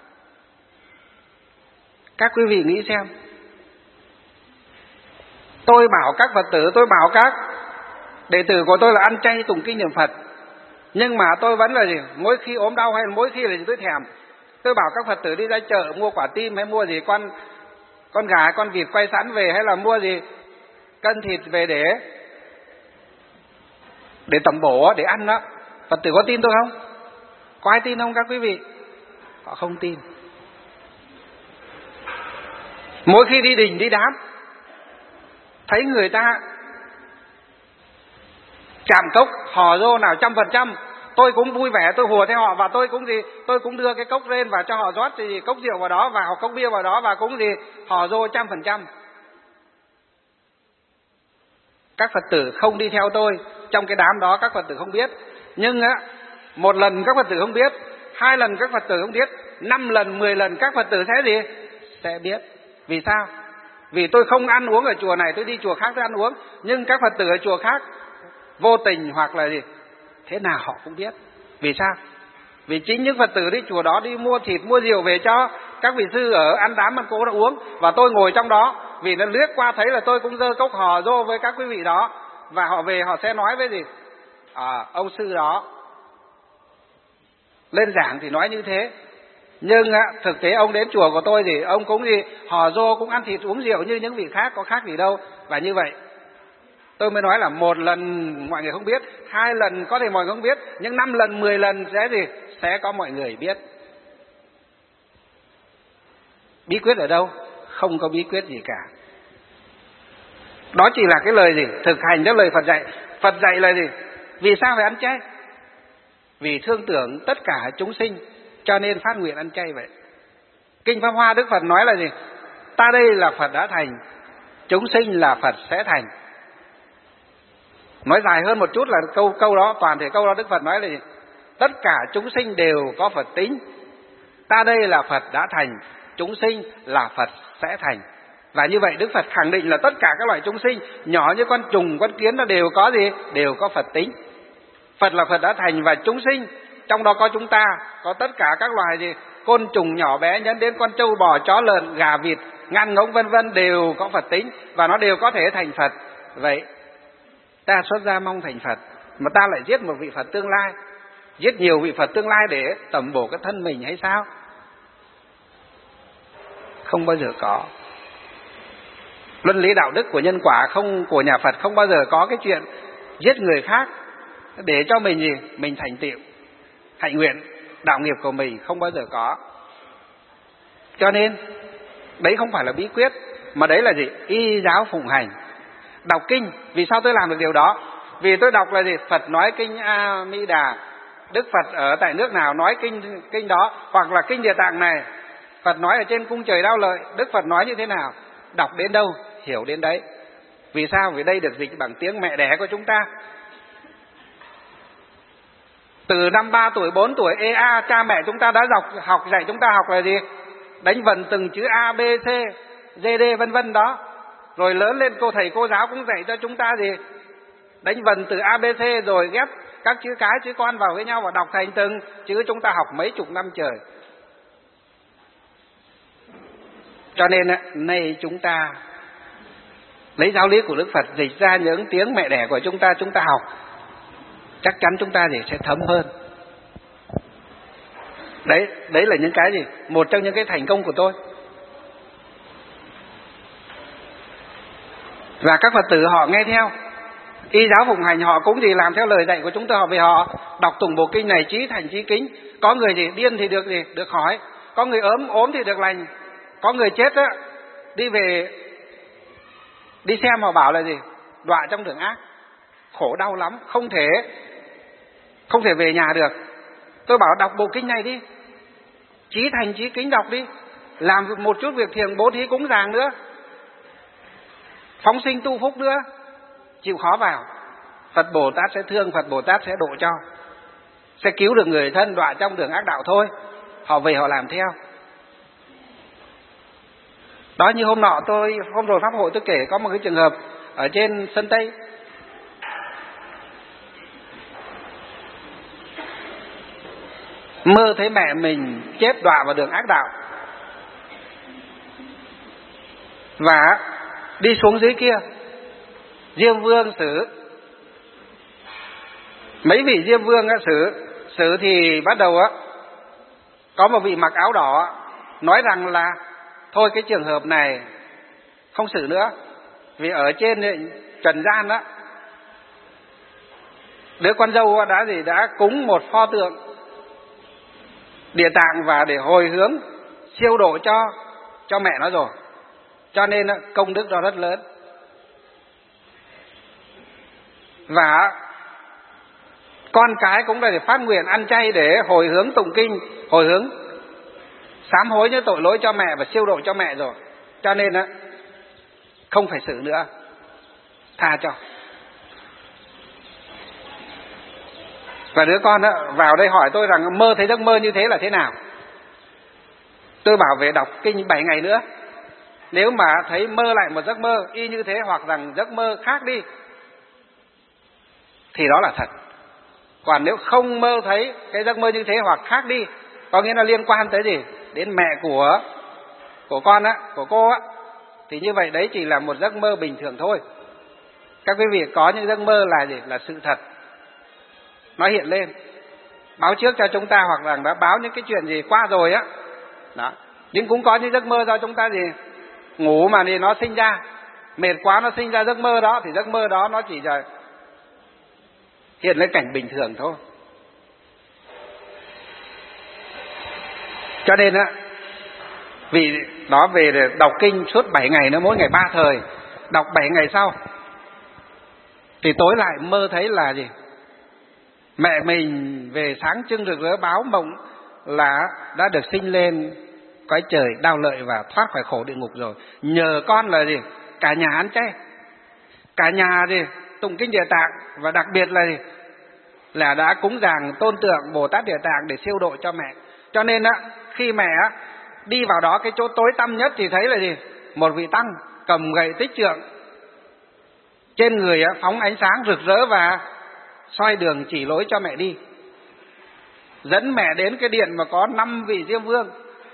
Các quý vị nghĩ xem, tôi bảo các Phật tử, tôi bảo các đệ tử của tôi là ăn chay, tụng kinh niệm Phật, nhưng mà tôi vẫn là gì? Mỗi khi ốm đau hay mỗi khi là gì tôi thèm, tôi bảo các Phật tử đi ra chợ mua quả tim, hay mua gì con con gà, con vịt quay sẵn về, hay là mua gì cân thịt về để để tẩm bổ, để ăn đó. Phật tử có tin tôi không? Có ai tin không các quý vị? Họ không tin. Mỗi khi đi đình đi đám, thấy người ta chạm cốc hò rô nào trăm phần trăm, tôi cũng vui vẻ, tôi hùa theo họ, và tôi cũng gì, tôi cũng đưa cái cốc lên và cho họ rót gì cốc rượu vào đó, và họ cốc bia vào đó, và cũng gì hò rô trăm phần trăm. Các Phật tử không đi theo tôi trong cái đám đó, các Phật tử không biết. Nhưng á, một lần các Phật tử không biết, hai lần các Phật tử không biết, năm lần, mười lần các Phật tử sẽ gì? Sẽ biết. Vì sao? Vì tôi không ăn uống ở chùa này, tôi đi chùa khác tôi ăn uống, nhưng các Phật tử ở chùa khác vô tình hoặc là gì thế nào họ cũng biết. Vì sao? Vì chính những Phật tử đi chùa đó đi mua thịt, mua rượu về cho các vị sư ở ăn đám ăn cỗ đã uống, và tôi ngồi trong đó, vì nó lướt qua thấy là tôi cũng dơ cốc hò rô với các quý vị đó, và họ về họ sẽ nói với gì? À, ông sư đó lên giảng thì nói như thế, nhưng á, thực tế ông đến chùa của tôi thì ông cũng gì hò rô, cũng ăn thịt uống rượu như những vị khác, có khác gì đâu. Và như vậy Tôi mới nói là một lần mọi người không biết, hai lần có thể mọi người không biết, nhưng năm lần, mười lần sẽ gì? Sẽ có mọi người biết. Bí quyết ở đâu? Không có bí quyết gì cả. Đó chỉ là cái lời gì? Thực hành theo lời Phật dạy. Phật dạy là gì? Vì sao phải ăn chay? Vì thương tưởng tất cả chúng sinh, cho nên phát nguyện ăn chay vậy. Kinh Pháp Hoa Đức Phật nói là gì? Ta đây là Phật đã thành, chúng sinh là Phật sẽ thành. Nói dài hơn một chút là câu câu đó, toàn thể câu đó Đức Phật nói là gì? Tất cả chúng sinh đều có Phật tính. Ta đây là Phật đã thành, chúng sinh là Phật sẽ thành. Và như vậy Đức Phật khẳng định là tất cả các loại chúng sinh, nhỏ như con trùng, con kiến nó đều có gì? Đều có Phật tính. Phật là Phật đã thành và chúng sinh, trong đó có chúng ta, có tất cả các loài gì? Côn trùng nhỏ bé nhấn đến con trâu bò chó lợn gà vịt ngăn ngỗng vân vân đều có Phật tính và nó đều có thể thành Phật. Vậy ta xuất gia mong thành Phật, mà ta lại giết một vị Phật tương lai, giết nhiều vị Phật tương lai để tẩm bổ cái thân mình hay sao? Không bao giờ có. Luân lý đạo đức của nhân quả không, của nhà Phật không bao giờ có cái chuyện giết người khác để cho mình gì? Mình thành tựu hạnh nguyện đạo nghiệp của mình, không bao giờ có. Cho nên đấy không phải là bí quyết, mà đấy là gì? Y giáo phụng hành. Đọc kinh, vì sao tôi làm được điều đó? Vì tôi đọc là gì? Phật nói kinh A Di Đà, Đức Phật ở tại nước nào nói kinh kinh đó, hoặc là kinh Địa Tạng này Phật nói ở trên cung trời Đao Lợi, Đức Phật nói như thế nào, đọc đến đâu hiểu đến đấy. Vì sao? Vì đây được dịch bằng tiếng mẹ đẻ của chúng ta. Từ năm ba tuổi, bốn tuổi, e a, cha mẹ chúng ta đã học, học dạy chúng ta học là gì? Đánh vần từng chữ A, B, C, D, D vân vân đó. Rồi lớn lên cô thầy cô giáo cũng dạy cho chúng ta gì? Đánh vần từ A, B, C rồi ghép các chữ cái, chữ con vào với nhau và đọc thành từng chữ. Chúng ta học mấy chục năm trời. Cho nên nay chúng ta lấy giáo lý của Đức Phật dịch ra những tiếng mẹ đẻ của chúng ta, chúng ta học, chắc chắn chúng ta thì sẽ thấm hơn. Đấy, đấy là những cái gì? Một trong những cái thành công của tôi. Và các Phật tử họ nghe theo, y giáo phụng hành, họ cũng gì làm theo lời dạy của chúng tôi. Họ vì họ đọc tụng bộ kinh này chí thành chí kính. Có người gì điên thì được gì? Được hỏi. Có người ốm ốm thì được lành. Có người chết á, đi về đi xem họ bảo là gì? Đọa trong đường ác, khổ đau lắm, không thể không thể về nhà được. Tôi bảo đọc bộ kinh này đi, chí thành chí kính đọc đi, làm một chút việc thiền bố thí cúng dường nữa, phóng sinh tu phúc nữa, chịu khó vào. Phật Bồ Tát sẽ thương, Phật Bồ Tát sẽ độ cho, sẽ cứu được người thân đọa trong đường ác đạo thôi. Họ về họ làm theo. Đó, như hôm nọ tôi, hôm rồi pháp hội tôi kể có một cái trường hợp ở trên sân Tây. Mơ thấy mẹ mình chết đọa vào đường ác đạo, và đi xuống dưới kia, Diêm Vương xử. Mấy vị Diêm Vương á, xử xử thì bắt đầu á, có một vị mặc áo đỏ nói rằng là thôi cái trường hợp này không xử nữa, vì ở trên trần gian đó, đứa con dâu đã gì đã cúng một pho tượng Địa Tạng và để hồi hướng siêu độ cho cho mẹ nó rồi, cho nên công đức đó rất lớn. Và con cái cũng là để phát nguyện ăn chay để hồi hướng tụng kinh, hồi hướng sám hối những tội lỗi cho mẹ và siêu độ cho mẹ rồi, cho nên không phải xử nữa, tha cho. Và đứa con vào đây hỏi tôi rằng mơ thấy giấc mơ như thế là thế nào. Tôi bảo về đọc kinh bảy ngày nữa. Nếu mà thấy mơ lại một giấc mơ y như thế, hoặc rằng giấc mơ khác đi, thì đó là thật. Còn nếu không mơ thấy cái giấc mơ như thế hoặc khác đi, có nghĩa là liên quan tới gì? Đến mẹ của của con á, của cô á, thì như vậy đấy chỉ là một giấc mơ bình thường thôi. Các quý vị có những giấc mơ là gì? Là sự thật, nó hiện lên, báo trước cho chúng ta, hoặc là đã báo những cái chuyện gì qua rồi á. Đó. Nhưng cũng có những giấc mơ do chúng ta gì ngủ mà thì nó sinh ra, Mệt quá nó sinh ra giấc mơ đó, thì giấc mơ đó nó chỉ là hiện lên cảnh bình thường thôi. Cho nên á, vì đó về đọc kinh suốt bảy ngày nữa, mỗi ngày ba thời, đọc bảy ngày sau thì tối lại mơ thấy là gì? Mẹ mình về sáng trưng rực rỡ báo mộng là đã được sinh lên cõi trời đau lợi và thoát khỏi khổ địa ngục rồi. Nhờ con là gì? Cả nhà ăn chay, cả nhà gì? Tụng kinh Địa Tạng, và đặc biệt là gì? Là đã cúng dường tôn tượng Bồ Tát Địa Tạng để siêu độ cho mẹ. Cho nên á, khi mẹ á đi vào đó cái chỗ tối tăm nhất thì thấy là gì? Một vị tăng cầm gậy tích trượng, trên người á phóng ánh sáng rực rỡ và soi đường chỉ lối cho mẹ đi, dẫn mẹ đến cái điện mà có năm vị Diêm Vương.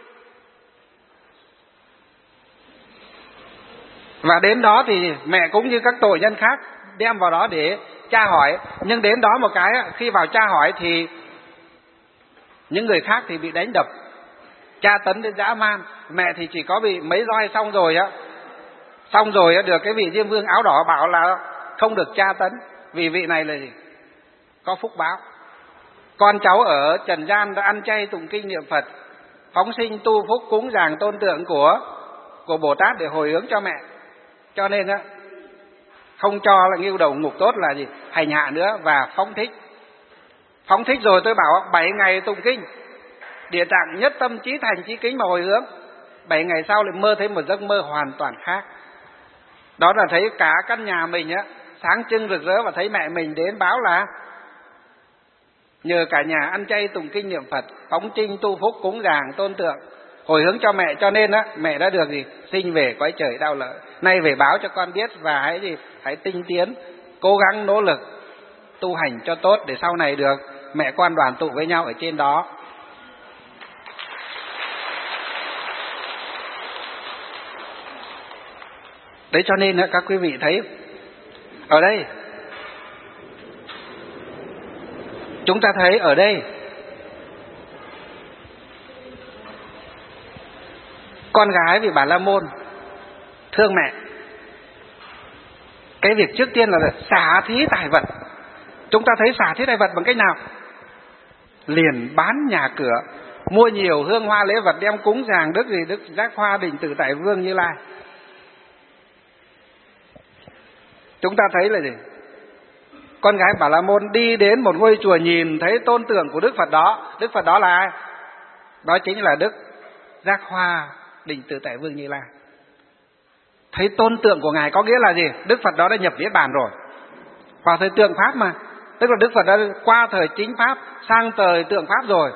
Và đến đó thì mẹ cũng như các tội nhân khác đem vào đó để tra hỏi. Nhưng đến đó một cái, khi vào tra hỏi thì những người khác thì bị đánh đập, tra tấn đến dã man. Mẹ thì chỉ có bị mấy roi xong rồi á, xong rồi á, được cái vị Diêm Vương áo đỏ bảo là không được tra tấn, vì vị này là gì? Có phúc báo. Con cháu ở trần gian đã ăn chay tụng kinh niệm Phật, phóng sinh tu phúc cúng dường tôn tượng của của Bồ Tát để hồi hướng cho mẹ. Cho nên á, không cho là ngưu đầu ngục tốt là gì? Hành hạ nữa và phóng thích. Phóng thích rồi tôi bảo bảy ngày tụng kinh Địa Tạng nhất tâm chí thành chí kính mà hồi hướng. Bảy ngày sau lại mơ thấy một giấc mơ hoàn toàn khác. Đó là thấy cả căn nhà mình á sáng trưng rực rỡ, và thấy mẹ mình đến báo là nhờ cả nhà ăn chay tụng kinh niệm Phật, phóng sinh tu phúc cúng dường tôn tượng hồi hướng cho mẹ, cho nên á mẹ đã được gì? Sinh về cõi trời đau lợi. Nay về báo cho con biết, và hãy gì? Hãy tinh tiến, cố gắng nỗ lực tu hành cho tốt để sau này được mẹ con đoàn tụ với nhau ở trên đó. Đấy, cho nên các quý vị thấy ở đây, chúng ta thấy ở đây con gái vị Bà La Môn thương mẹ. Cái việc trước tiên là xả thí tài vật. Chúng ta thấy xả thí tài vật bằng cách nào? Liền bán nhà cửa, mua nhiều hương hoa lễ vật đem cúng dường Đức gì? Đức Giác Hoa Đình Tự Tại Vương Như Lai. Chúng ta thấy là gì? Con gái Bà La Môn đi đến một ngôi chùa, nhìn thấy tôn tượng của Đức Phật đó. Đức Phật đó là ai? Đó chính là Đức Giác Hoa Đình Tự Tại Vương Như Lai. Thấy tôn tượng của Ngài có nghĩa là gì? Đức Phật đó đã nhập Niết Bàn rồi, vào thời tượng Pháp mà. Tức là Đức Phật đã qua thời chính Pháp sang thời tượng Pháp rồi.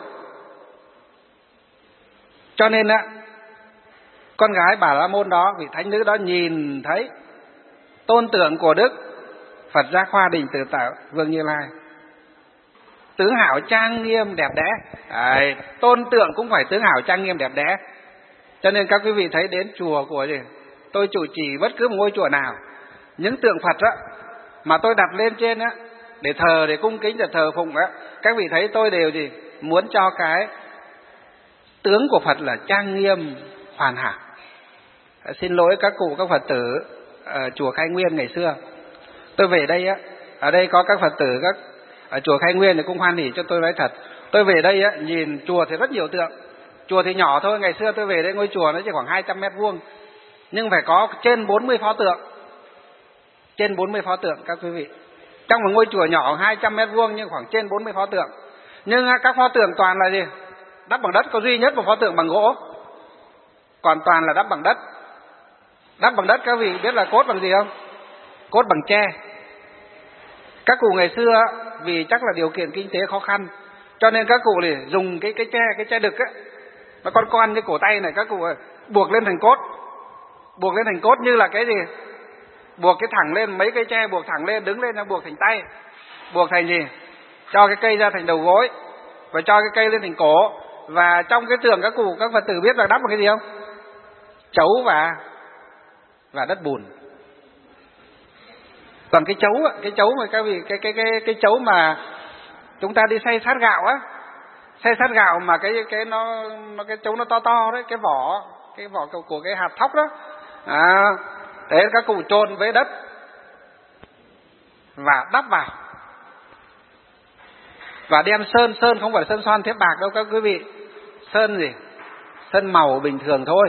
Cho nên á, con gái Bà La Môn đó, vị thánh nữ đó nhìn thấy tôn tượng của Đức Phật Giác Hoa Đình Tự Tại Vương Như Lai, tướng hảo trang nghiêm đẹp đẽ. Đấy, tôn tượng cũng phải tướng hảo trang nghiêm đẹp đẽ. Cho nên các quý vị thấy đến chùa của gì? Tôi chủ trì bất cứ một ngôi chùa nào, những tượng Phật á mà tôi đặt lên trên á để thờ, để cung kính, để thờ phụng á, các vị thấy tôi đều gì? Muốn cho cái tướng của Phật là trang nghiêm hoàn hảo. Xin lỗi các cụ các Phật tử ở chùa Khai Nguyên ngày xưa, tôi về đây á, ở đây có các Phật tử các ở chùa Khai Nguyên thì cũng hoan hỉ cho tôi nói thật. Tôi về đây á, nhìn chùa thì rất nhiều tượng. Chùa thì nhỏ thôi, ngày xưa tôi về đây ngôi chùa nó chỉ khoảng hai trăm mét vuông, nhưng phải có trên bốn mươi pho tượng. Trên bốn mươi pho tượng các quý vị. Trong một ngôi chùa nhỏ hai trăm mét vuông nhưng khoảng trên bốn mươi pho tượng. Nhưng các pho tượng toàn là gì? Đắp bằng đất, có duy nhất một pho tượng bằng gỗ, còn toàn là đắp bằng đất. Đắp bằng đất các vị biết là cốt bằng gì không? Cốt bằng tre. Các cụ ngày xưa vì chắc là điều kiện kinh tế khó khăn, cho nên các cụ thì dùng cái cái tre, cái tre đực á, nó con con như cổ tay này, các cụ buộc lên thành cốt. Buộc lên thành cốt như là cái gì? Buộc cái thẳng lên, mấy cây tre buộc thẳng lên, đứng lên là buộc thành tay. Buộc thành gì? Cho cái cây ra thành đầu gối, và cho cái cây lên thành cổ. Và trong cái tượng các cụ, các Phật tử biết là đắp bằng cái gì không? Chấu và và đất bùn. Còn cái chấu, cái chấu mà các vị, cái cái cái cái chấu mà chúng ta đi xay sát gạo á, xay sát gạo mà cái cái nó nó cái chấu nó to to đấy, cái vỏ, cái vỏ của cái hạt thóc đó. À, Đấy, các cụ chôn với đất và đắp vào và đem sơn. Sơn không phải sơn son thép bạc đâu các quý vị. Sơn gì? Sơn màu bình thường thôi.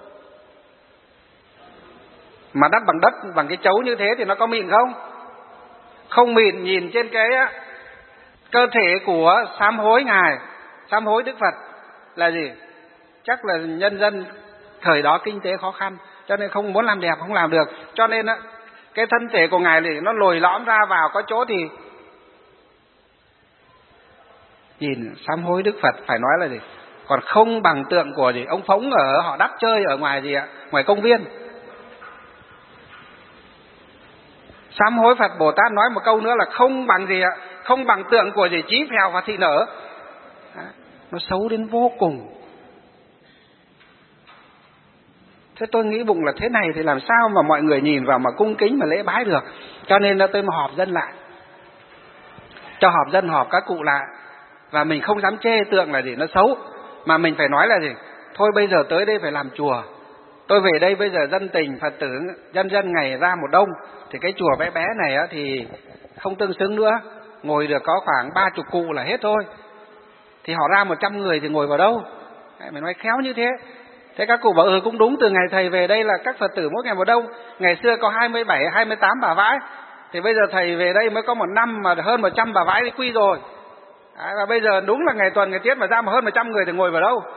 Mà đắp bằng đất, bằng cái chấu như thế thì nó có mịn không? Không mịn. Nhìn trên cái cơ thể của sám hối Ngài, sám hối Đức Phật là gì? Chắc là nhân dân thời đó kinh tế khó khăn, cho nên không muốn làm đẹp, không làm được. Cho nên cái thân thể của Ngài thì nó lồi lõm ra, vào có chỗ thì nhìn sám hối Đức Phật phải nói là gì? Còn không bằng tượng của gì? Ông Phóng ở họ đắp chơi ở ngoài gì ạ? Ngoài công viên. Sám hối Phật Bồ Tát nói một câu nữa là không bằng gì ạ? Không bằng tượng của gì? Chí Phèo và Thị Nở. Nó xấu đến vô cùng. Thế tôi nghĩ bụng là thế này thì làm sao mà mọi người nhìn vào mà cung kính mà lễ bái được. Cho nên là tôi mà họp dân lại, cho họp dân họp các cụ lại. Và mình không dám chê tượng là gì nó xấu, mà mình phải nói là gì? Thôi bây giờ tới đây phải làm chùa. Tôi về đây bây giờ dân tình, Phật tử, dân dân ngày ra một đông, thì cái chùa bé bé này á, thì không tương xứng nữa. Ngồi được có khoảng ba chục cụ là hết thôi. Thì họ ra một trăm người thì ngồi vào đâu? Mình nói khéo như thế. Thế các cụ bảo ừ cũng đúng, từ ngày thầy về đây là các Phật tử mỗi ngày một đông. Ngày xưa có hai mươi bảy, hai mươi tám bà vãi, thì bây giờ thầy về đây mới có một năm mà hơn một trăm bà vãi đi quy rồi. Đấy, và bây giờ đúng là ngày tuần ngày tiết mà ra mà hơn một trăm người thì ngồi vào đâu?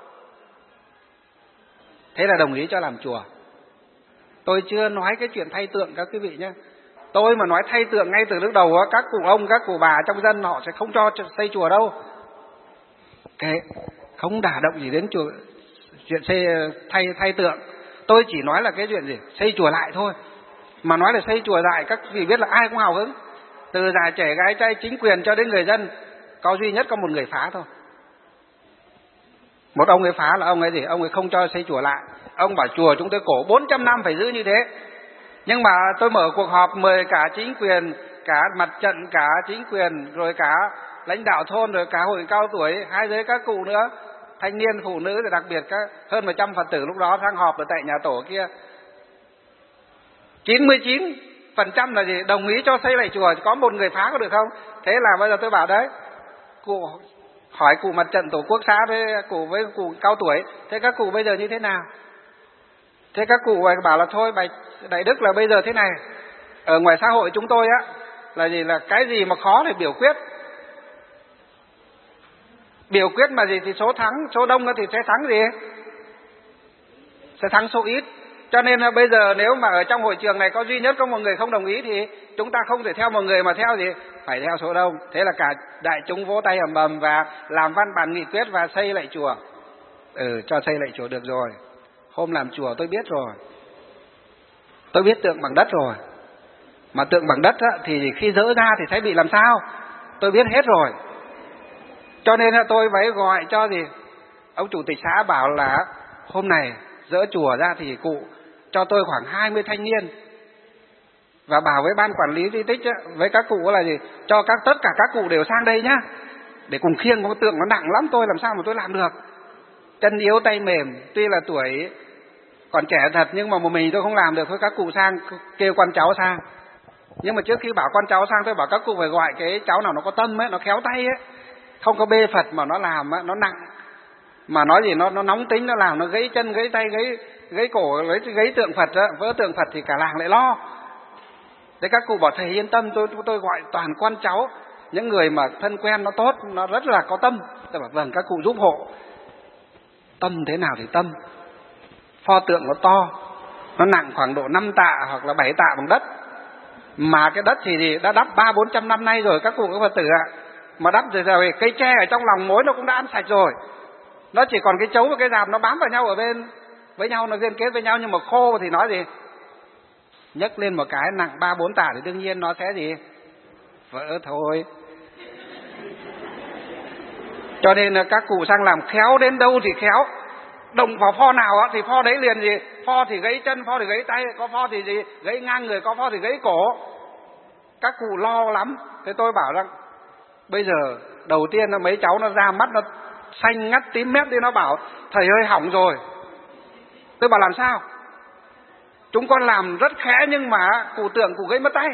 Thế là đồng ý cho làm chùa. Tôi chưa nói cái chuyện thay tượng các quý vị nhé. Tôi mà nói thay tượng ngay từ lúc đầu á, các cụ ông, các cụ bà trong dân họ sẽ không cho xây chùa đâu. Kệ, không đả động gì đến chùa, chuyện xây thay thay tượng. Tôi chỉ nói là cái chuyện gì? Xây chùa lại thôi. Mà nói là xây chùa lại, các vị biết là ai cũng hào hứng. Từ già trẻ gái trai, chính quyền cho đến người dân, có duy nhất có một người phá thôi. Một ông ấy phá là ông ấy gì? Ông ấy không cho xây chùa lại. Ông bảo chùa chúng tôi cổ bốn trăm năm phải giữ như thế. Nhưng mà tôi mở cuộc họp mời cả chính quyền, cả mặt trận, cả chính quyền, rồi cả lãnh đạo thôn, rồi cả hội cao tuổi, hai giới các cụ nữa, thanh niên, phụ nữ, rồi đặc biệt các hơn một trăm Phật tử lúc đó sang họp ở tại nhà tổ kia. chín mươi chín phần trăm là gì? Đồng ý cho xây lại chùa, có một người phá có được không? Thế là bây giờ tôi bảo đấy, cụ hỏi cụ mặt trận tổ quốc xã với cụ với cụ cao tuổi, thế các cụ bây giờ như thế nào? Thế các cụ bảo là thôi bạch đại đức là bây giờ thế này, ở ngoài xã hội chúng tôi á là gì, là cái gì mà khó thì biểu quyết. Biểu quyết mà gì thì số thắng, số đông thì sẽ thắng gì? Sẽ thắng số ít. Cho nên là bây giờ nếu mà ở trong hội trường này có duy nhất có một người không đồng ý thì chúng ta không thể theo một người mà theo gì? Phải theo số đông. Thế là cả đại chúng vỗ tay ầm ầm và làm văn bản nghị quyết và xây lại chùa. Ừ, cho xây lại chùa được rồi. Hôm làm chùa tôi biết rồi. Tôi biết tượng bằng đất rồi. Mà tượng bằng đất á, thì khi dỡ ra thì thấy bị làm sao? Tôi biết hết rồi. Cho nên là tôi phải gọi cho gì? Ông chủ tịch xã bảo là hôm này dỡ chùa ra thì cụ cho tôi khoảng hai mươi thanh niên, và bảo với ban quản lý di tích á, với các cụ là gì? Cho các tất cả các cụ đều sang đây nhá, để cùng khiêng một tượng nó nặng lắm, tôi làm sao mà tôi làm được. Chân yếu tay mềm, tuy là tuổi còn trẻ thật nhưng mà một mình tôi không làm được, thôi các cụ sang kêu con cháu sang. Nhưng mà trước khi bảo con cháu sang tôi bảo các cụ phải gọi cái cháu nào nó có tâm ấy, nó khéo tay ấy, không có bê Phật mà nó làm ấy, nó nặng, mà nói gì nó nó nóng tính, nó làm nó gãy chân gãy tay gãy gãy cổ lấy gãy tượng Phật á, vỡ tượng Phật thì cả làng lại lo. Thế các cụ bảo thầy yên tâm, tôi tôi gọi toàn con cháu, những người mà thân quen nó tốt, nó rất là có tâm. Tôi bảo vâng các cụ giúp hộ. Tâm thế nào thì tâm. Pho tượng nó to, nó nặng khoảng độ năm tạ hoặc là bảy tạ bằng đất. Mà cái đất thì gì đã đắp ba bốn trăm năm nay rồi các cụ các Phật tử ạ. Mà đắp rồi rồi cây tre ở trong lòng mối nó cũng đã ăn sạch rồi. Nó chỉ còn cái chấu và cái rạp nó bám vào nhau ở bên với nhau, nó liên kết với nhau, nhưng mà khô thì nói gì? Nhấc lên một cái nặng ba bốn tạ thì đương nhiên nó sẽ gì? Vỡ thôi. Cho nên là các cụ sang làm khéo đến đâu thì khéo. Đồng vào pho nào thì pho đấy liền gì? Pho thì gãy chân, pho thì gãy tay, có pho thì gì? Gãy ngang người, có pho thì gãy cổ. Các cụ lo lắm. Thế tôi bảo rằng bây giờ đầu tiên là mấy cháu nó ra mắt nó xanh ngắt tím mét đi, nó bảo thầy ơi hỏng rồi. Tôi bảo làm sao? chúng con làm rất khẽ nhưng mà cụ tưởng cụ gãy mất tay.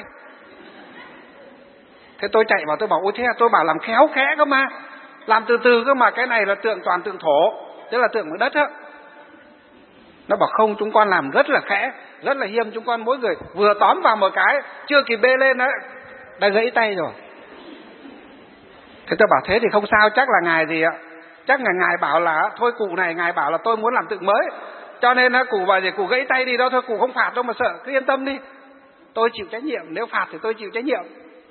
Thế tôi chạy vào tôi bảo ôi thế à, tôi bảo làm khéo khẽ cơ mà, làm từ từ cơ mà, cái này là tượng toàn tượng thổ, tức là tượng bằng đất á. Nó bảo không, chúng con làm rất là khẽ, rất là hiêm, chúng con mỗi người vừa tóm vào một cái, chưa kịp bê lên đó đã gãy tay rồi. Thế tôi bảo thế thì không sao, chắc là ngài gì ạ? Chắc là ngài bảo là thôi cụ này ngài bảo là tôi muốn làm tượng mới, cho nên cụ bảo gì cụ gãy tay đi đó thôi, cụ không phạt đâu mà sợ, cứ yên tâm đi, tôi chịu trách nhiệm, nếu phạt thì tôi chịu trách nhiệm.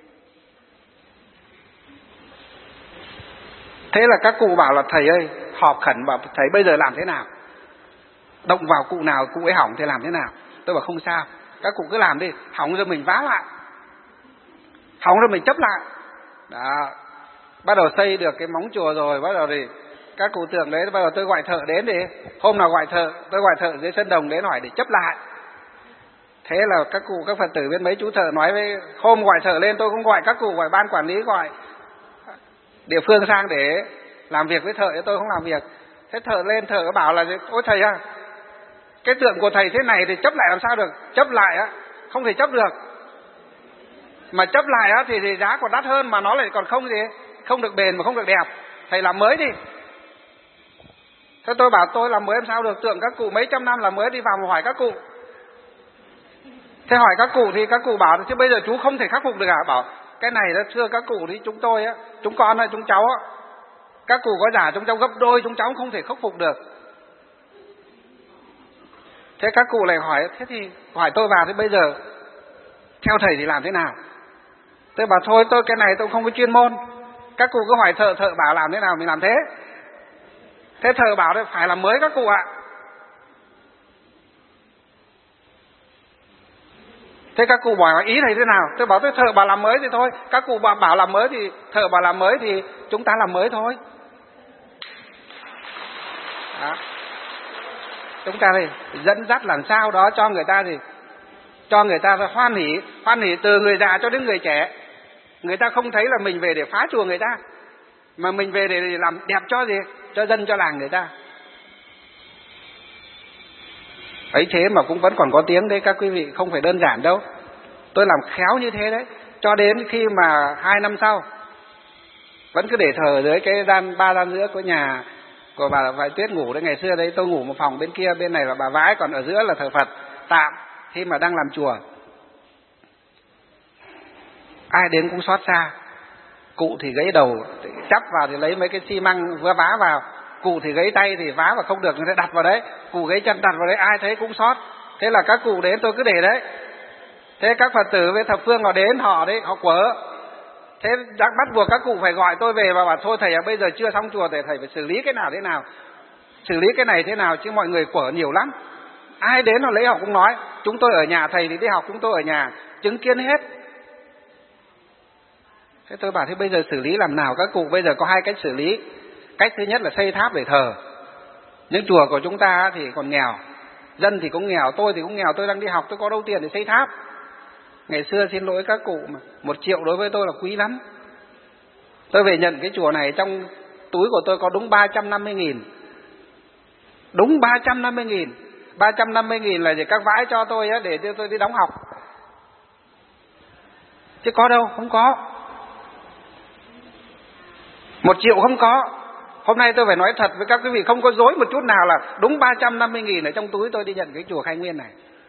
Thế là các cụ bảo là thầy ơi, họp khẩn bảo thầy bây giờ làm thế nào, động vào cụ nào cụ ấy hỏng thì làm thế nào. Tôi bảo không sao, các cụ cứ làm đi, hỏng rồi mình vá lại, hỏng rồi mình chấp lại. Đó, bắt đầu xây được cái móng chùa rồi, bắt đầu thì các cụ tượng đấy, bắt đầu tôi gọi thợ đến đi. Hôm nào gọi thợ, tôi gọi thợ dưới sân đồng đến hỏi để chấp lại. Thế là các cụ, các Phật tử bên mấy chú thợ nói với, hôm gọi thợ lên tôi cũng gọi các cụ, gọi ban quản lý, gọi địa phương sang để làm việc với thợ, tôi không làm việc. Thế thợ lên, thợ bảo là ôi thầy à, cái tượng của thầy thế này thì chấp lại làm sao được, chấp lại á không thể chấp được, mà chấp lại á thì, thì giá còn đắt hơn, mà nó lại còn không gì, không được bền mà không được đẹp, thầy làm mới đi. Thế tôi bảo tôi làm mới làm sao được, tượng các cụ mấy trăm năm làm mới, đi vào mà hỏi các cụ. Thế hỏi các cụ thì các cụ bảo chứ bây giờ chú không thể khắc phục được à? Bảo cái này đó thưa các cụ thì chúng tôi á, chúng con á, chúng cháu á, các cụ có giả chúng cháu gấp đôi, chúng cháu không thể khắc phục được. Thế các cụ lại hỏi, thế thì hỏi tôi vào, thế bây giờ theo thầy thì làm thế nào? Tôi bảo thôi tôi cái này tôi không có chuyên môn, các cụ cứ hỏi thợ, thợ bảo làm thế nào mình làm thế. Thế thợ bảo đấy phải làm mới các cụ ạ. Thế các cụ hỏi ý thầy thế nào? Tôi bảo tôi thợ bảo làm mới thì thôi, các cụ bảo, bảo làm mới thì thợ bảo làm mới thì chúng ta làm mới thôi. Đó. Chúng ta thì dẫn dắt làm sao đó cho người ta gì, cho người ta hoan hỉ, hoan hỉ từ người già cho đến người trẻ. Người ta không thấy là mình về để phá chùa người ta, mà mình về để làm đẹp cho gì, cho dân cho làng người ta. Ấy thế mà cũng vẫn còn có tiếng đấy các quý vị, không phải đơn giản đâu. Tôi làm khéo như thế đấy, cho đến khi mà hai năm sau vẫn cứ để thờ dưới cái gian ba gian giữa của nhà của bà Vải Tuyết ngủ đấy. Ngày xưa đấy tôi ngủ một phòng bên kia, bên này là bà Vãi, còn ở giữa là thờ Phật tạm khi mà đang làm chùa. Ai đến cũng xót xa. Cụ thì gãy đầu, chắp vào thì lấy mấy cái xi măng vừa vá vào. Cụ thì gãy tay thì vá vào không được, người ta đặt vào đấy. Cụ gãy chân đặt vào đấy, ai thấy cũng xót. Thế là các cụ đến tôi cứ để đấy. Thế các Phật tử với thập phương họ đến, họ đấy, họ quở. Thế bắt buộc các cụ phải gọi tôi về và bảo thôi thầy à, bây giờ chưa xong chùa thì thầy phải xử lý cái nào thế nào, xử lý cái này thế nào, chứ mọi người quở nhiều lắm. Ai đến họ lấy họ cũng nói, chúng tôi ở nhà, thầy thì đi học, chúng tôi ở nhà, chứng kiến hết. Thế tôi bảo thế bây giờ xử lý làm nào các cụ? Bây giờ có hai cách xử lý. Cách thứ nhất là xây tháp để thờ. Những chùa của chúng ta thì còn nghèo, dân thì cũng nghèo, tôi thì cũng nghèo, tôi đang đi học, tôi có đâu tiền để xây tháp. Ngày xưa xin lỗi các cụ mà một triệu đối với tôi là quý lắm. Tôi về nhận cái chùa này, trong túi của tôi có đúng ba trăm năm mươi nghìn. Đúng ba trăm năm mươi nghìn. ba trăm năm mươi nghìn là để các vãi cho tôi á, để tôi đi đóng học. Chứ có đâu, không có. Một triệu không có. Hôm nay tôi phải nói thật với các quý vị, không có dối một chút nào, là đúng ba trăm năm mươi nghìn ở trong túi tôi đi nhận cái chùa Khai Nguyên này.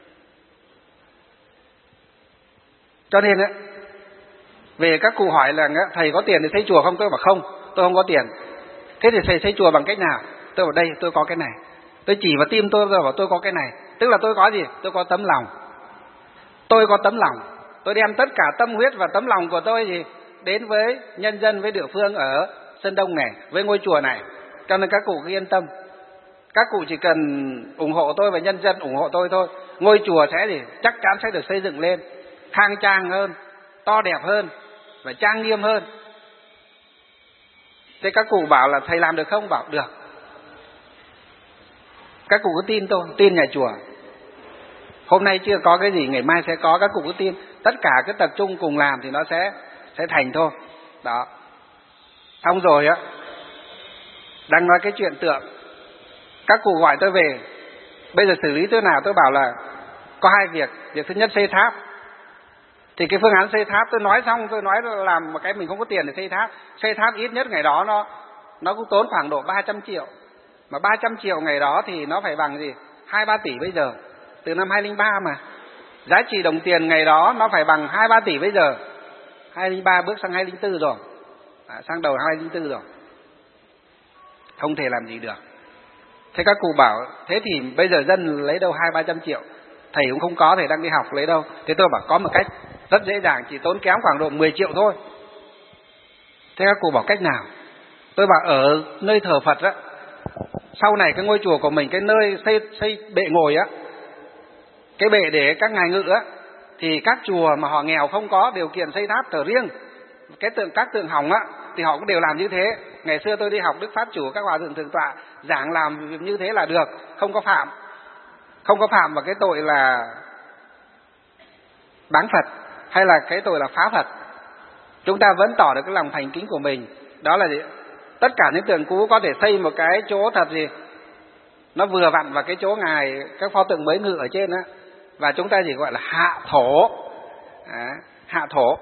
Cho nên á, về các cụ hỏi là thầy có tiền để xây chùa không? Tôi bảo không, tôi không có tiền. Thế thì thầy xây chùa bằng cách nào? Tôi bảo đây, tôi có cái này. Tôi chỉ vào tim tôi, tôi bảo tôi có cái này. Tức là tôi có gì? Tôi có tấm lòng. Tôi có tấm lòng. Tôi đem tất cả tâm huyết và tấm lòng của tôi gì đến với nhân dân, với địa phương ở Sơn Đông này, với ngôi chùa này. Cho nên các cụ cứ yên tâm. Các cụ chỉ cần ủng hộ tôi và nhân dân ủng hộ tôi thôi. Ngôi chùa sẽ gì? Chắc chắn sẽ được xây dựng lên khang trang hơn, to đẹp hơn và trang nghiêm hơn. Thế các cụ bảo là thầy làm được không? Bảo được. Các cụ cứ tin tôi, tin nhà chùa. Hôm nay chưa có cái gì, ngày mai sẽ có, các cụ cứ tin. Tất cả cứ tập trung cùng làm thì nó sẽ sẽ thành thôi. Đó. Xong rồi á, đang nói cái chuyện tượng, các cụ gọi tôi về, bây giờ xử lý thế nào? Tôi bảo là có hai việc. Việc thứ nhất xây tháp. Thì cái phương án xây tháp tôi nói xong, tôi nói là làm một cái mình không có tiền để xây tháp. Xây tháp ít nhất ngày đó nó nó cũng tốn khoảng độ ba trăm triệu. Mà ba trăm triệu ngày đó thì nó phải bằng gì? hai ba tỷ bây giờ. Từ năm hai không không ba mà. Giá trị đồng tiền ngày đó nó phải bằng hai ba tỷ bây giờ. hai không không ba bước sang hai không không bốn rồi. À, sang đầu hai không không bốn rồi. Không thể làm gì được. Thế các cụ bảo, thế thì bây giờ dân lấy đâu hai ba trăm triệu? Thầy cũng không có, thầy đang đi học lấy đâu? Thế tôi bảo có một cách rất dễ dàng, chỉ tốn kém khoảng độ mười triệu thôi. Thế các cụ bảo cách nào? Tôi bảo ở nơi thờ Phật á, sau này cái ngôi chùa của mình, cái nơi xây xây bệ ngồi á, cái bệ để các ngài ngự á, thì các chùa mà họ nghèo không có điều kiện xây tháp thờ riêng, cái tượng các tượng hỏng á, thì họ cũng đều làm như thế. Ngày xưa tôi đi học Đức Pháp Chủ, các hòa thượng thượng tọa giảng làm như thế là được, không có phạm, không có phạm vào cái tội là bán Phật hay là cái tội là phá Phật. Chúng ta vẫn tỏ được cái lòng thành kính của mình. Đó là gì? Tất cả những tượng cũ có thể xây một cái chỗ thật gì nó vừa vặn vào cái chỗ ngài, các pho tượng mới ngự ở trên á, và chúng ta chỉ gọi là hạ thổ. À, hạ thổ,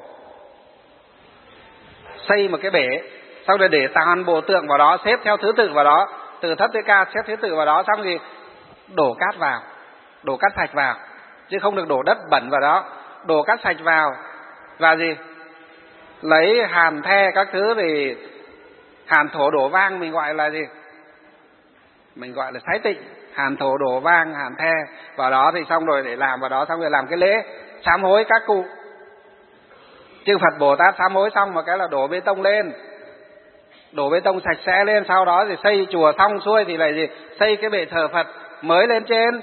xây một cái bể, sau đó để toàn bộ tượng vào đó, xếp theo thứ tự vào đó, từ thấp tới cao xếp thứ tự vào đó, xong thì đổ cát vào, đổ cát sạch vào, chứ không được đổ đất bẩn vào đó. Đổ cát sạch vào và gì, lấy hàn the các thứ, thì hàn thổ đổ vang mình gọi là gì, mình gọi là sái tịnh. Hàn thổ đổ vang, hàn the vào đó, thì xong rồi để làm vào đó, xong rồi làm cái lễ sám hối các cụ. Chư Phật Bồ Tát sám hối xong một cái là đổ bê tông lên, đổ bê tông sạch sẽ lên, sau đó thì xây chùa xong xuôi thì lại gì, xây cái bệ thờ Phật mới lên trên.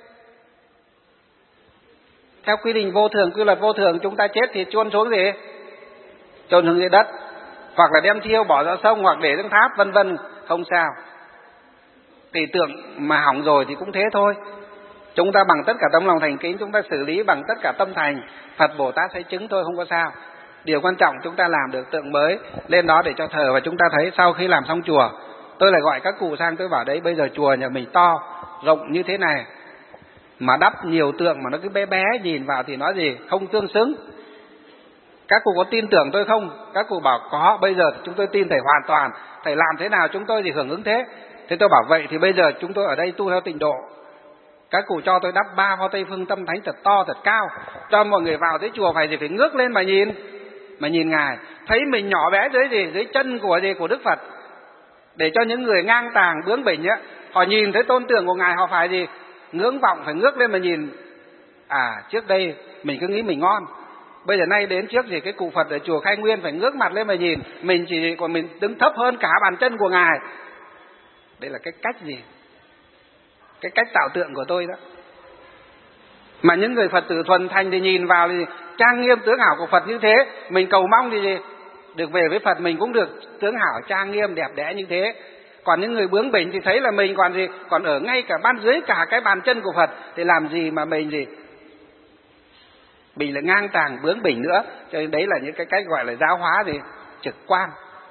Theo quy định vô thường, quy luật vô thường, chúng ta chết thì chôn xuống gì? Chôn xuống dưới đất, hoặc là đem thiêu bỏ ra sông, hoặc để trong tháp, vân vân, không sao. Tỷ tượng mà hỏng rồi thì cũng thế thôi. Chúng ta bằng tất cả tấm lòng thành kính, chúng ta xử lý bằng tất cả tâm thành, Phật Bồ Tát sẽ chứng thôi, không có sao. Điều quan trọng chúng ta làm được tượng mới lên đó để cho thờ. Và chúng ta thấy sau khi làm xong chùa, tôi lại gọi các cụ sang, tôi bảo đấy, bây giờ chùa nhà mình to, rộng như thế này, mà đắp nhiều tượng mà nó cứ bé bé, nhìn vào thì nói gì, không tương xứng. Các cụ có tin tưởng tôi không? Các cụ bảo có, bây giờ chúng tôi tin thầy hoàn toàn, thầy làm thế nào chúng tôi thì hưởng ứng thế. Thế tôi bảo vậy thì bây giờ chúng tôi ở đây tu theo tịnh độ. Các cụ cho tôi đắp ba pho Tây Phương Tâm Thánh thật to, thật cao, cho mọi người vào tới chùa phải gì, phải ngước lên mà nhìn, mà nhìn ngài, thấy mình nhỏ bé dưới gì, dưới chân của gì, của Đức Phật, để cho những người ngang tàng bướng bỉnh á, họ nhìn thấy tôn tượng của ngài, họ phải gì, ngưỡng vọng, phải ngước lên mà nhìn. À, trước đây mình cứ nghĩ mình ngon, bây giờ nay đến trước gì cái cụ Phật ở chùa Khai Nguyên phải ngước mặt lên mà nhìn, mình chỉ còn mình đứng thấp hơn cả bàn chân của ngài. Đây là cái cách gì, cái cách tạo tượng của tôi đó. Mà những người Phật tử thuần thành thì nhìn vào thì trang nghiêm tướng hảo của Phật như thế, mình cầu mong thì gì, được về với Phật mình cũng được tướng hảo trang nghiêm đẹp đẽ như thế. Còn những người bướng bỉnh thì thấy là mình còn gì, còn ở ngay cả ban dưới cả cái bàn chân của Phật, thì làm gì mà mình gì, mình lại ngang tàng bướng bỉnh nữa. Cho nên đấy là những cái cách gọi là giáo hóa gì, trực quan,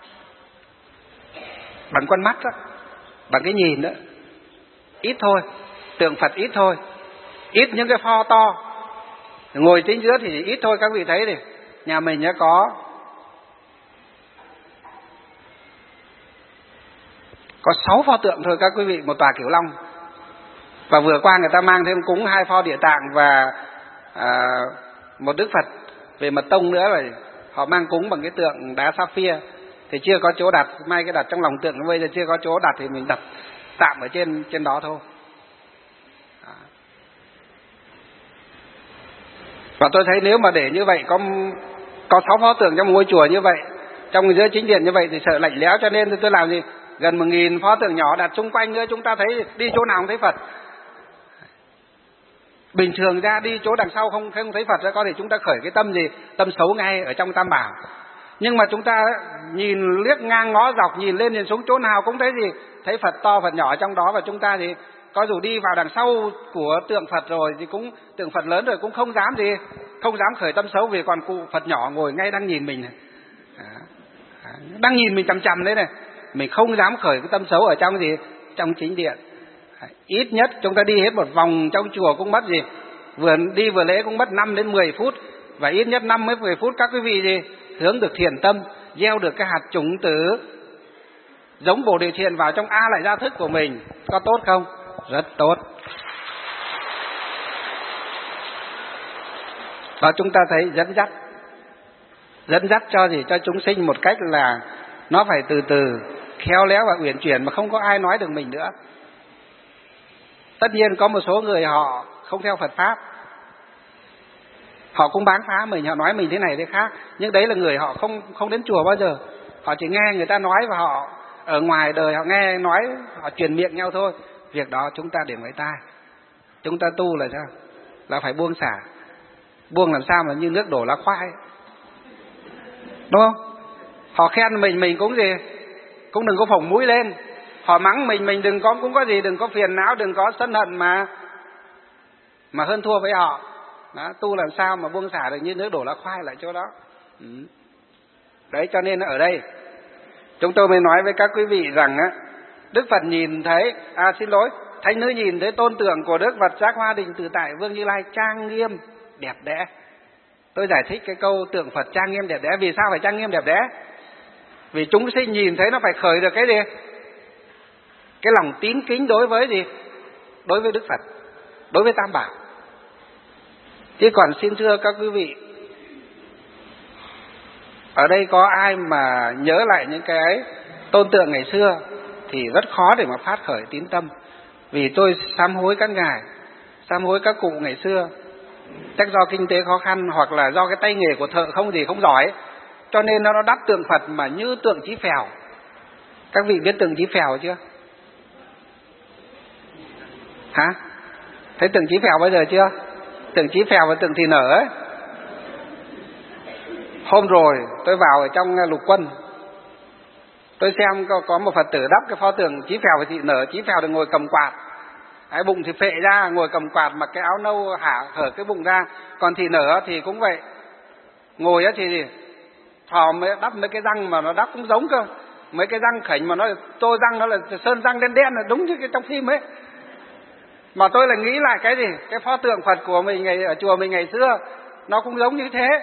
bằng con mắt đó, bằng cái nhìn đó. Ít thôi, tượng Phật ít thôi, ít những cái pho to, ngồi chính giữa thì ít thôi. Các vị thấy đi, nhà mình đã có có sáu pho tượng thôi các quý vị, một tòa Kiểu Long. Và vừa qua người ta mang thêm cúng hai pho Địa Tạng và à, một Đức Phật về Mật Tông nữa, rồi họ mang cúng bằng cái tượng đá sapphire. Thì chưa có chỗ đặt, may cái đặt trong lòng tượng, bây giờ chưa có chỗ đặt thì mình đặt tạm ở trên trên đó thôi. Và tôi thấy nếu mà để như vậy, có có sáu pho tượng trong một ngôi chùa như vậy, trong giữa chính điện như vậy thì sợ lạnh lẽo, cho nên tôi làm gì, gần một nghìn pho tượng nhỏ đặt xung quanh nữa, chúng ta thấy đi chỗ nào không thấy Phật. Bình thường ra đi chỗ đằng sau không không thấy Phật ra, có thể chúng ta khởi cái tâm gì, tâm xấu ngay ở trong Tam Bảo. Nhưng mà chúng ta nhìn liếc ngang ngó dọc, nhìn lên nhìn xuống chỗ nào cũng thấy gì, thấy Phật to Phật nhỏ trong đó. Và chúng ta thì có dù đi vào đằng sau của tượng Phật rồi thì cũng tượng Phật lớn rồi cũng không dám gì, không dám khởi tâm xấu, vì còn cụ Phật nhỏ ngồi ngay đang nhìn mình này, đang nhìn mình chằm chằm đấy này, mình không dám khởi cái tâm xấu ở trong gì, trong chính điện. Ít nhất chúng ta đi hết một vòng trong chùa cũng mất gì, vừa đi vừa lễ cũng mất năm đến mười phút, và ít nhất năm đến mười phút các quý vị gì hướng được thiện tâm, gieo được cái hạt chủng tử giống Bồ Đề Thiện vào trong A Lại Gia thức của mình. Có tốt không? Rất tốt. Và chúng ta thấy dẫn dắt dẫn dắt cho gì cho chúng sinh một cách là nó phải từ từ, khéo léo và uyển chuyển, mà không có ai nói được mình nữa. Tất nhiên có một số người họ không theo Phật pháp, họ cũng bán phá mình, họ nói mình thế này thế khác, nhưng đấy là người họ không không đến chùa bao giờ, họ chỉ nghe người ta nói và họ ở ngoài đời họ nghe nói, họ truyền miệng nhau thôi. Việc đó chúng ta để ngoài tai. Chúng ta tu là sao? Là phải buông xả. Buông làm sao mà như nước đổ lá khoai, đúng không? Họ khen mình, mình cũng gì cũng đừng có phồng mũi lên. Họ mắng mình, mình đừng có cũng có gì đừng có phiền não, đừng có sân hận mà mà hơn thua với họ. Đó, tu làm sao mà buông xả được như nước đổ lá khoai lại chỗ đó. Ừ. Đấy, cho nên ở đây chúng tôi mới nói với các quý vị rằng á, Đức Phật nhìn thấy, à xin lỗi, thánh nữ nhìn thấy tôn tượng của Đức Phật Giác Hoa Định Tự Tại Vương Như Lai trang nghiêm đẹp đẽ. Tôi giải thích cái câu tượng Phật trang nghiêm đẹp đẽ. Vì sao phải trang nghiêm đẹp đẽ? Vì chúng sinh nhìn thấy nó phải khởi được cái gì? Cái lòng tín kính đối với gì? Đối với Đức Phật, đối với Tam Bảo. Chứ còn xin thưa các quý vị, ở đây có ai mà nhớ lại những cái tôn tượng ngày xưa thì rất khó để mà phát khởi tín tâm. Vì tôi sám hối các ngài, sám hối các cụ ngày xưa, chắc do kinh tế khó khăn hoặc là do cái tay nghề của thợ không gì không giỏi, cho nên nó đắp tượng Phật mà như tượng Chí Phèo. Các vị biết tượng Chí Phèo chưa? Hả? Thấy tượng Chí Phèo bây giờ chưa? Tượng Chí Phèo và tượng Thị Nở ấy. Hôm rồi tôi vào ở trong lục quân, tôi xem có, có một Phật tử đắp cái pho tượng Chí Phèo và Thị Nở. Chí Phèo thì ngồi cầm quạt, cái bụng thì phệ ra, ngồi cầm quạt, mặc cái áo nâu hả hở cái bụng ra. Còn Thị Nở thì cũng vậy, ngồi á thì gì thò mới đắp mấy cái răng mà nó đắp cũng giống cơ, mấy cái răng khỉnh mà nó tô răng nó là sơn răng đen đen, là đúng như cái trong phim ấy. Mà tôi lại nghĩ lại cái gì, cái pho tượng Phật của mình ngày ở chùa mình ngày xưa nó cũng giống như thế.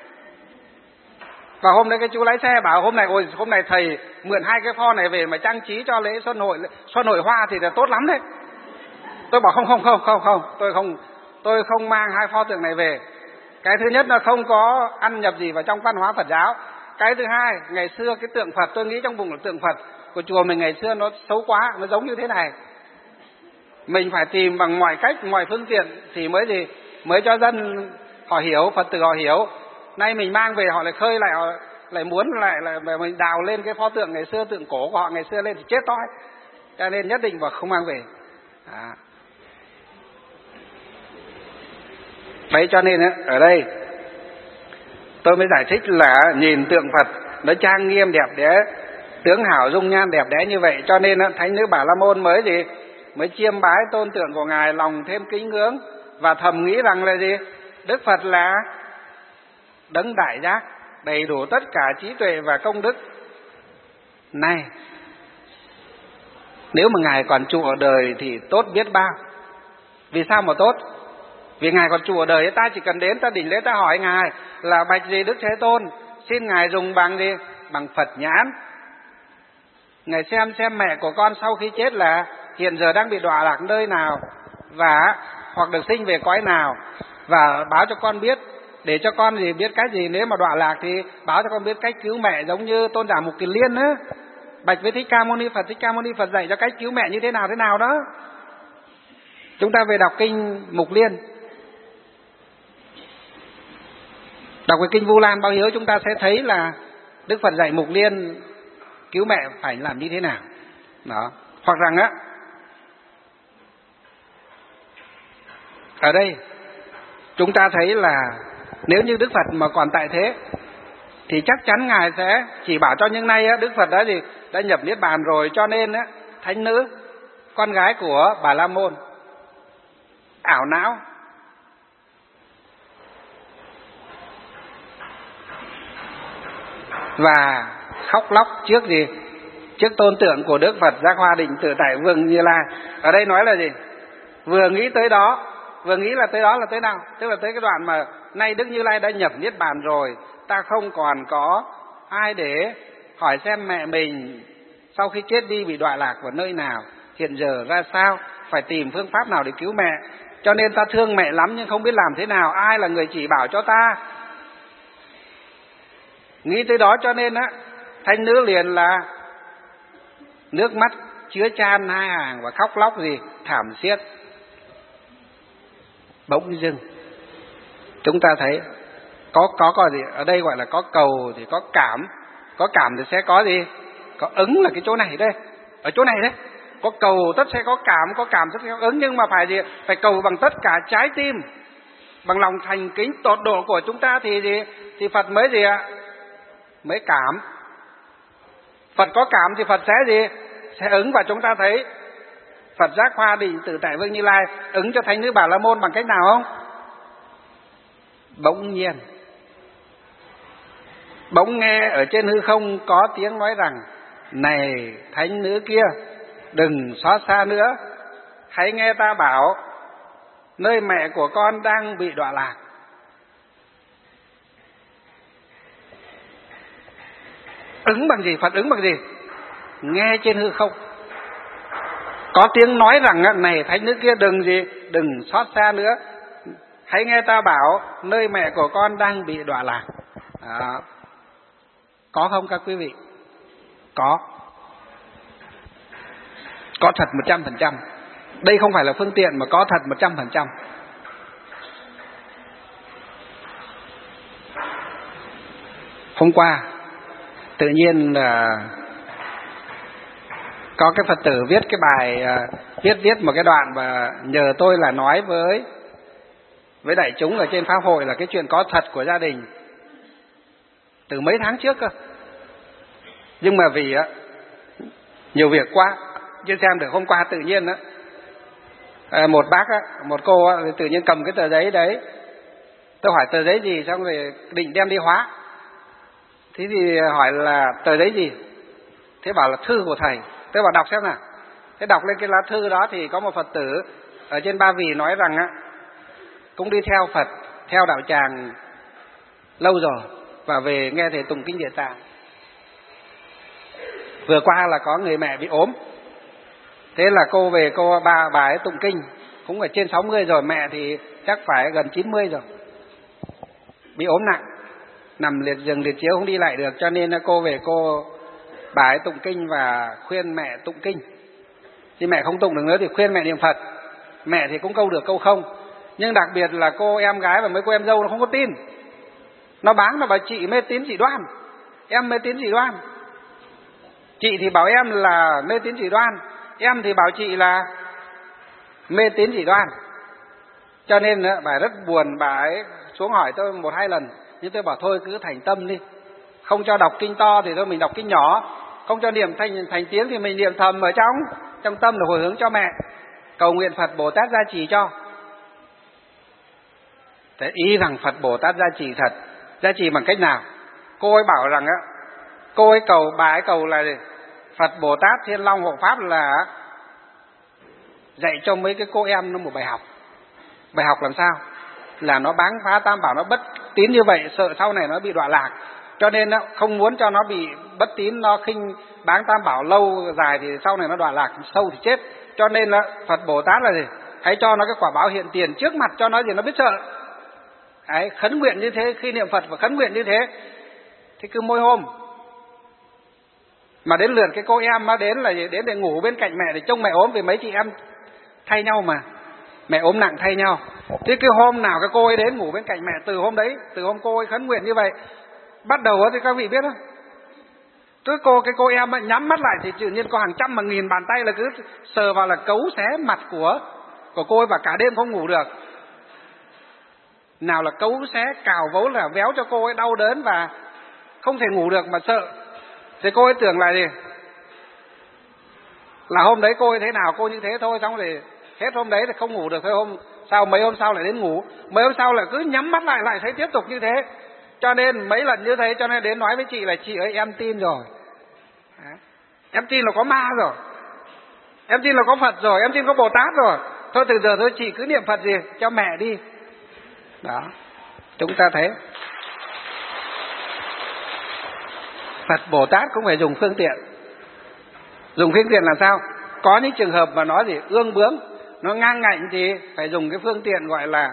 Và hôm nay cái chú lái xe bảo hôm nay ôi hôm nay thầy mượn hai cái pho này về mà trang trí cho lễ xuân hội xuân hội hoa thì là tốt lắm đấy. Tôi bảo không không không không không, tôi không tôi không mang hai pho tượng này về. Cái thứ nhất là không có ăn nhập gì vào trong văn hóa Phật giáo. Cái thứ hai, ngày xưa cái tượng Phật tôi nghĩ trong bụng là tượng Phật của chùa mình ngày xưa nó xấu quá, nó giống như thế này. Mình phải tìm bằng mọi cách, mọi phương tiện thì mới gì mới cho dân họ hiểu, Phật tử họ hiểu. Nay mình mang về họ lại khơi lại, họ lại muốn lại lại mình đào lên cái pho tượng ngày xưa, tượng cổ của họ ngày xưa lên thì chết toi. Cho nên nhất định và không mang về. À. Đấy, cho nên ở đây tôi mới giải thích là nhìn tượng Phật nó trang nghiêm đẹp đẽ, tướng hảo dung nhan đẹp đẽ như vậy, cho nên thánh nữ Bà La Môn mới gì mới chiêm bái tôn tượng của ngài, lòng thêm kính ngưỡng và thầm nghĩ rằng là gì Đức Phật là đấng đại giác, đầy đủ tất cả trí tuệ và công đức. Này, nếu mà ngài còn trụ ở đời thì tốt biết bao. Vì sao mà tốt? Vì ngài còn trụ ở đời, ta chỉ cần đến ta đỉnh lễ ta hỏi ngài là bạch gì Đức Thế Tôn, xin ngài dùng bằng gì? Bằng Phật nhãn. Ngài xem xem mẹ của con sau khi chết là hiện giờ đang bị đọa lạc nơi nào, và hoặc được sinh về cõi nào, và báo cho con biết, để cho con gì biết cách gì. Nếu mà đọa lạc thì báo cho con biết cách cứu mẹ, giống như tôn giả Mục Kiền Liên á, bạch với Thích Ca Mâu Ni Phật, Thích Ca Mâu Ni Phật dạy cho cách cứu mẹ như thế nào thế nào đó. Chúng ta về đọc kinh Mục Liên, đọc cái kinh Vu Lan Báo Hiếu, chúng ta sẽ thấy là Đức Phật dạy Mục Liên cứu mẹ phải làm như thế nào đó. Hoặc rằng á, ở đây chúng ta thấy là nếu như Đức Phật mà còn tại thế thì chắc chắn ngài sẽ chỉ bảo cho, những nay á, Đức Phật đã gì đã nhập niết bàn rồi, cho nên á, thánh nữ con gái của Bà La Môn ảo não, và khóc lóc trước gì trước tôn tượng của Đức Phật Giác Hoa Định Tự Tại Vương Như Lai. Ở đây nói là gì? Vừa nghĩ tới đó vừa nghĩ là tới đó là tới nào? Tức là tới cái đoạn mà nay Đức Như Lai đã nhập niết bàn rồi, ta không còn có ai để hỏi xem mẹ mình sau khi chết đi bị đọa lạc vào nơi nào, hiện giờ ra sao, phải tìm phương pháp nào để cứu mẹ. Cho nên ta thương mẹ lắm nhưng không biết làm thế nào, ai là người chỉ bảo cho ta. Nghĩ tới đó cho nên á, thánh nữ liền là nước mắt chứa chan hai hàng và khóc lóc gì thảm thiết. Bỗng dưng chúng ta thấy có có có gì ở đây gọi là có cầu thì có cảm, có cảm thì sẽ có gì, có ứng là cái chỗ này đây, ở chỗ này đấy, có cầu tất sẽ có cảm, có cảm tất sẽ có ứng, nhưng mà phải gì, phải cầu bằng tất cả trái tim, bằng lòng thành kính tột độ của chúng ta thì gì, thì Phật mới gì ạ, mới cảm. Phật có cảm thì Phật sẽ gì, sẽ ứng. Và chúng ta thấy Phật giác Hoa Định Tự Tại Vương Như Lai ứng cho thánh nữ Bà La Môn bằng cách nào không? Bỗng nhiên, bỗng nghe ở trên hư không có tiếng nói rằng: này thánh nữ kia, đừng xót xa nữa, hãy nghe ta bảo, nơi mẹ của con đang bị đọa lạc. Ứng bằng gì? Phật ứng bằng gì? Nghe trên hư không có tiếng nói rằng: này thánh nữ kia, đừng gì, đừng xót xa nữa, hãy nghe ta bảo, nơi mẹ của con đang bị đọa lạc. Đó. Có không các quý vị? Có. Có thật một trăm phần trăm. Đây không phải là phương tiện mà có thật một trăm phần trăm. Hôm qua tự nhiên là có cái Phật tử viết cái bài, viết viết một cái đoạn và nhờ tôi là nói với với đại chúng ở trên pháp hội là cái chuyện có thật của gia đình từ mấy tháng trước cơ. Nhưng mà vì á nhiều việc quá, chưa xem được. Hôm qua tự nhiên á, một bác á, một cô á, tự nhiên cầm cái tờ giấy đấy. Tôi hỏi tờ giấy gì, xong rồi định đem đi hóa. Thế thì hỏi là tờ giấy gì? Thế bảo là thư của thầy. Tôi bảo đọc xem nào. Thế đọc lên cái lá thư đó thì có một Phật tử ở trên Ba Vì nói rằng á, cũng đi theo Phật, theo đạo tràng lâu rồi và về nghe thầy tụng kinh Địa Tạng. Vừa qua là có người mẹ bị ốm, thế là cô về cô ba bà ấy tụng kinh, cũng ở trên sáu mươi rồi, mẹ thì chắc phải gần chín mươi rồi, bị ốm nặng, nằm liệt giường liệt chiếu không đi lại được, cho nên cô về cô bà ấy tụng kinh và khuyên mẹ tụng kinh. Thì mẹ không tụng được nữa thì khuyên mẹ niệm Phật. Mẹ thì cũng câu được câu không, nhưng đặc biệt là cô em gái và mấy cô em dâu nó không có tin. Nó bán, nó bảo chị mê tín dị đoan, em mê tín dị đoan. Chị thì bảo em là mê tín dị đoan, em thì bảo chị là mê tín dị đoan. Cho nên bà ấy rất buồn, bà ấy xuống hỏi tôi một hai lần, nhưng tôi bảo thôi cứ thành tâm đi, không cho đọc kinh to thì thôi mình đọc kinh nhỏ, không cho niệm thành thành tiếng thì mình niệm thầm ở trong trong tâm để hồi hướng cho mẹ, cầu nguyện Phật Bồ Tát gia trì cho. Thế ý rằng Phật Bồ Tát gia trì thật, gia trì bằng cách nào? Cô ấy bảo rằng á, cô ấy cầu, bà ấy cầu là Phật Bồ Tát Thiên Long Hộ Pháp là dạy cho mấy cái cô em nó một bài học. Bài học làm sao? Là nó báng phá tam bảo, nó bất tín như vậy, sợ sau này nó bị đọa lạc, cho nên nó không muốn cho nó bị bất tín, nó khinh báng tam bảo lâu dài thì sau này nó đọa lạc sâu thì chết. Cho nên là Phật Bồ Tát là gì? Hãy cho nó cái quả báo hiện tiền trước mặt cho nó gì nó biết sợ. Đấy, khấn nguyện như thế, khi niệm Phật và khấn nguyện như thế thì cứ mỗi hôm mà đến lượt cái cô em nó đến là đến để ngủ bên cạnh mẹ để trông mẹ ốm, vì mấy chị em thay nhau mà, mẹ ốm nặng thay nhau. Thế cái hôm nào cái cô ấy đến ngủ bên cạnh mẹ, từ hôm đấy, từ hôm cô ấy khấn nguyện như vậy, bắt đầu thì các vị biết không, cứ cô cái cô em ấy nhắm mắt lại thì tự nhiên có hàng trăm mà nghìn bàn tay là cứ sờ vào là cấu xé mặt của của cô ấy, và cả đêm không ngủ được. Nào là cấu xé cào vấu là véo cho cô ấy đau đớn và không thể ngủ được mà sợ. Thì cô ấy tưởng là gì, là hôm đấy cô ấy thế nào cô như thế thôi, xong rồi hết hôm đấy thì không ngủ được thôi, hôm sau mấy hôm sau lại đến ngủ, mấy hôm sau lại cứ nhắm mắt lại lại thấy tiếp tục như thế. Cho nên mấy lần như thế, cho nên đến nói với chị là chị ơi em tin rồi, em tin là có ma rồi, em tin là có Phật rồi, em tin có Bồ Tát rồi, thôi từ giờ thôi chị cứ niệm Phật gì cho mẹ đi. Đó, chúng ta thấy Phật Bồ Tát cũng phải dùng phương tiện. Dùng phương tiện là sao? Có những trường hợp mà nó gì ương bướng, nó ngang ngạnh thì phải dùng cái phương tiện gọi là,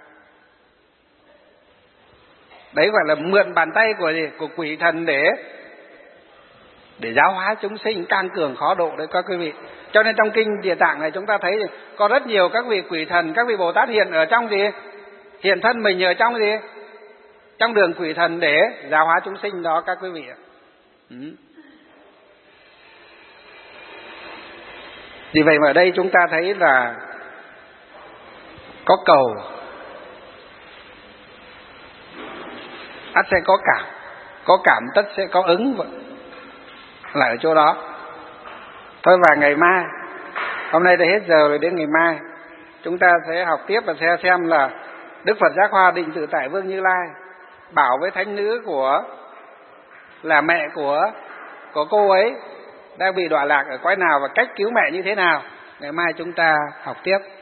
đấy gọi là mượn bàn tay của gì của quỷ thần để để giáo hóa chúng sinh, can cường khó độ đấy các quý vị. Cho nên trong kinh Địa Tạng này chúng ta thấy có rất nhiều các vị quỷ thần, các vị Bồ Tát hiện ở trong gì, hiện thân mình ở trong gì, trong đường quỷ thần để giáo hóa chúng sinh đó các quý vị ạ. Ừ. Vì vậy mà ở đây chúng ta thấy là có cầu ắt sẽ có cảm, có cảm tất sẽ có ứng, là ở chỗ đó. Thôi và ngày mai, hôm nay đã hết giờ rồi, đến ngày mai chúng ta sẽ học tiếp và sẽ xem là Đức Phật Giác Hoa Định Tự Tại Vương Như Lai bảo với thánh nữ của là mẹ của của cô ấy đang bị đọa lạc ở cõi nào và cách cứu mẹ như thế nào. Ngày mai chúng ta học tiếp.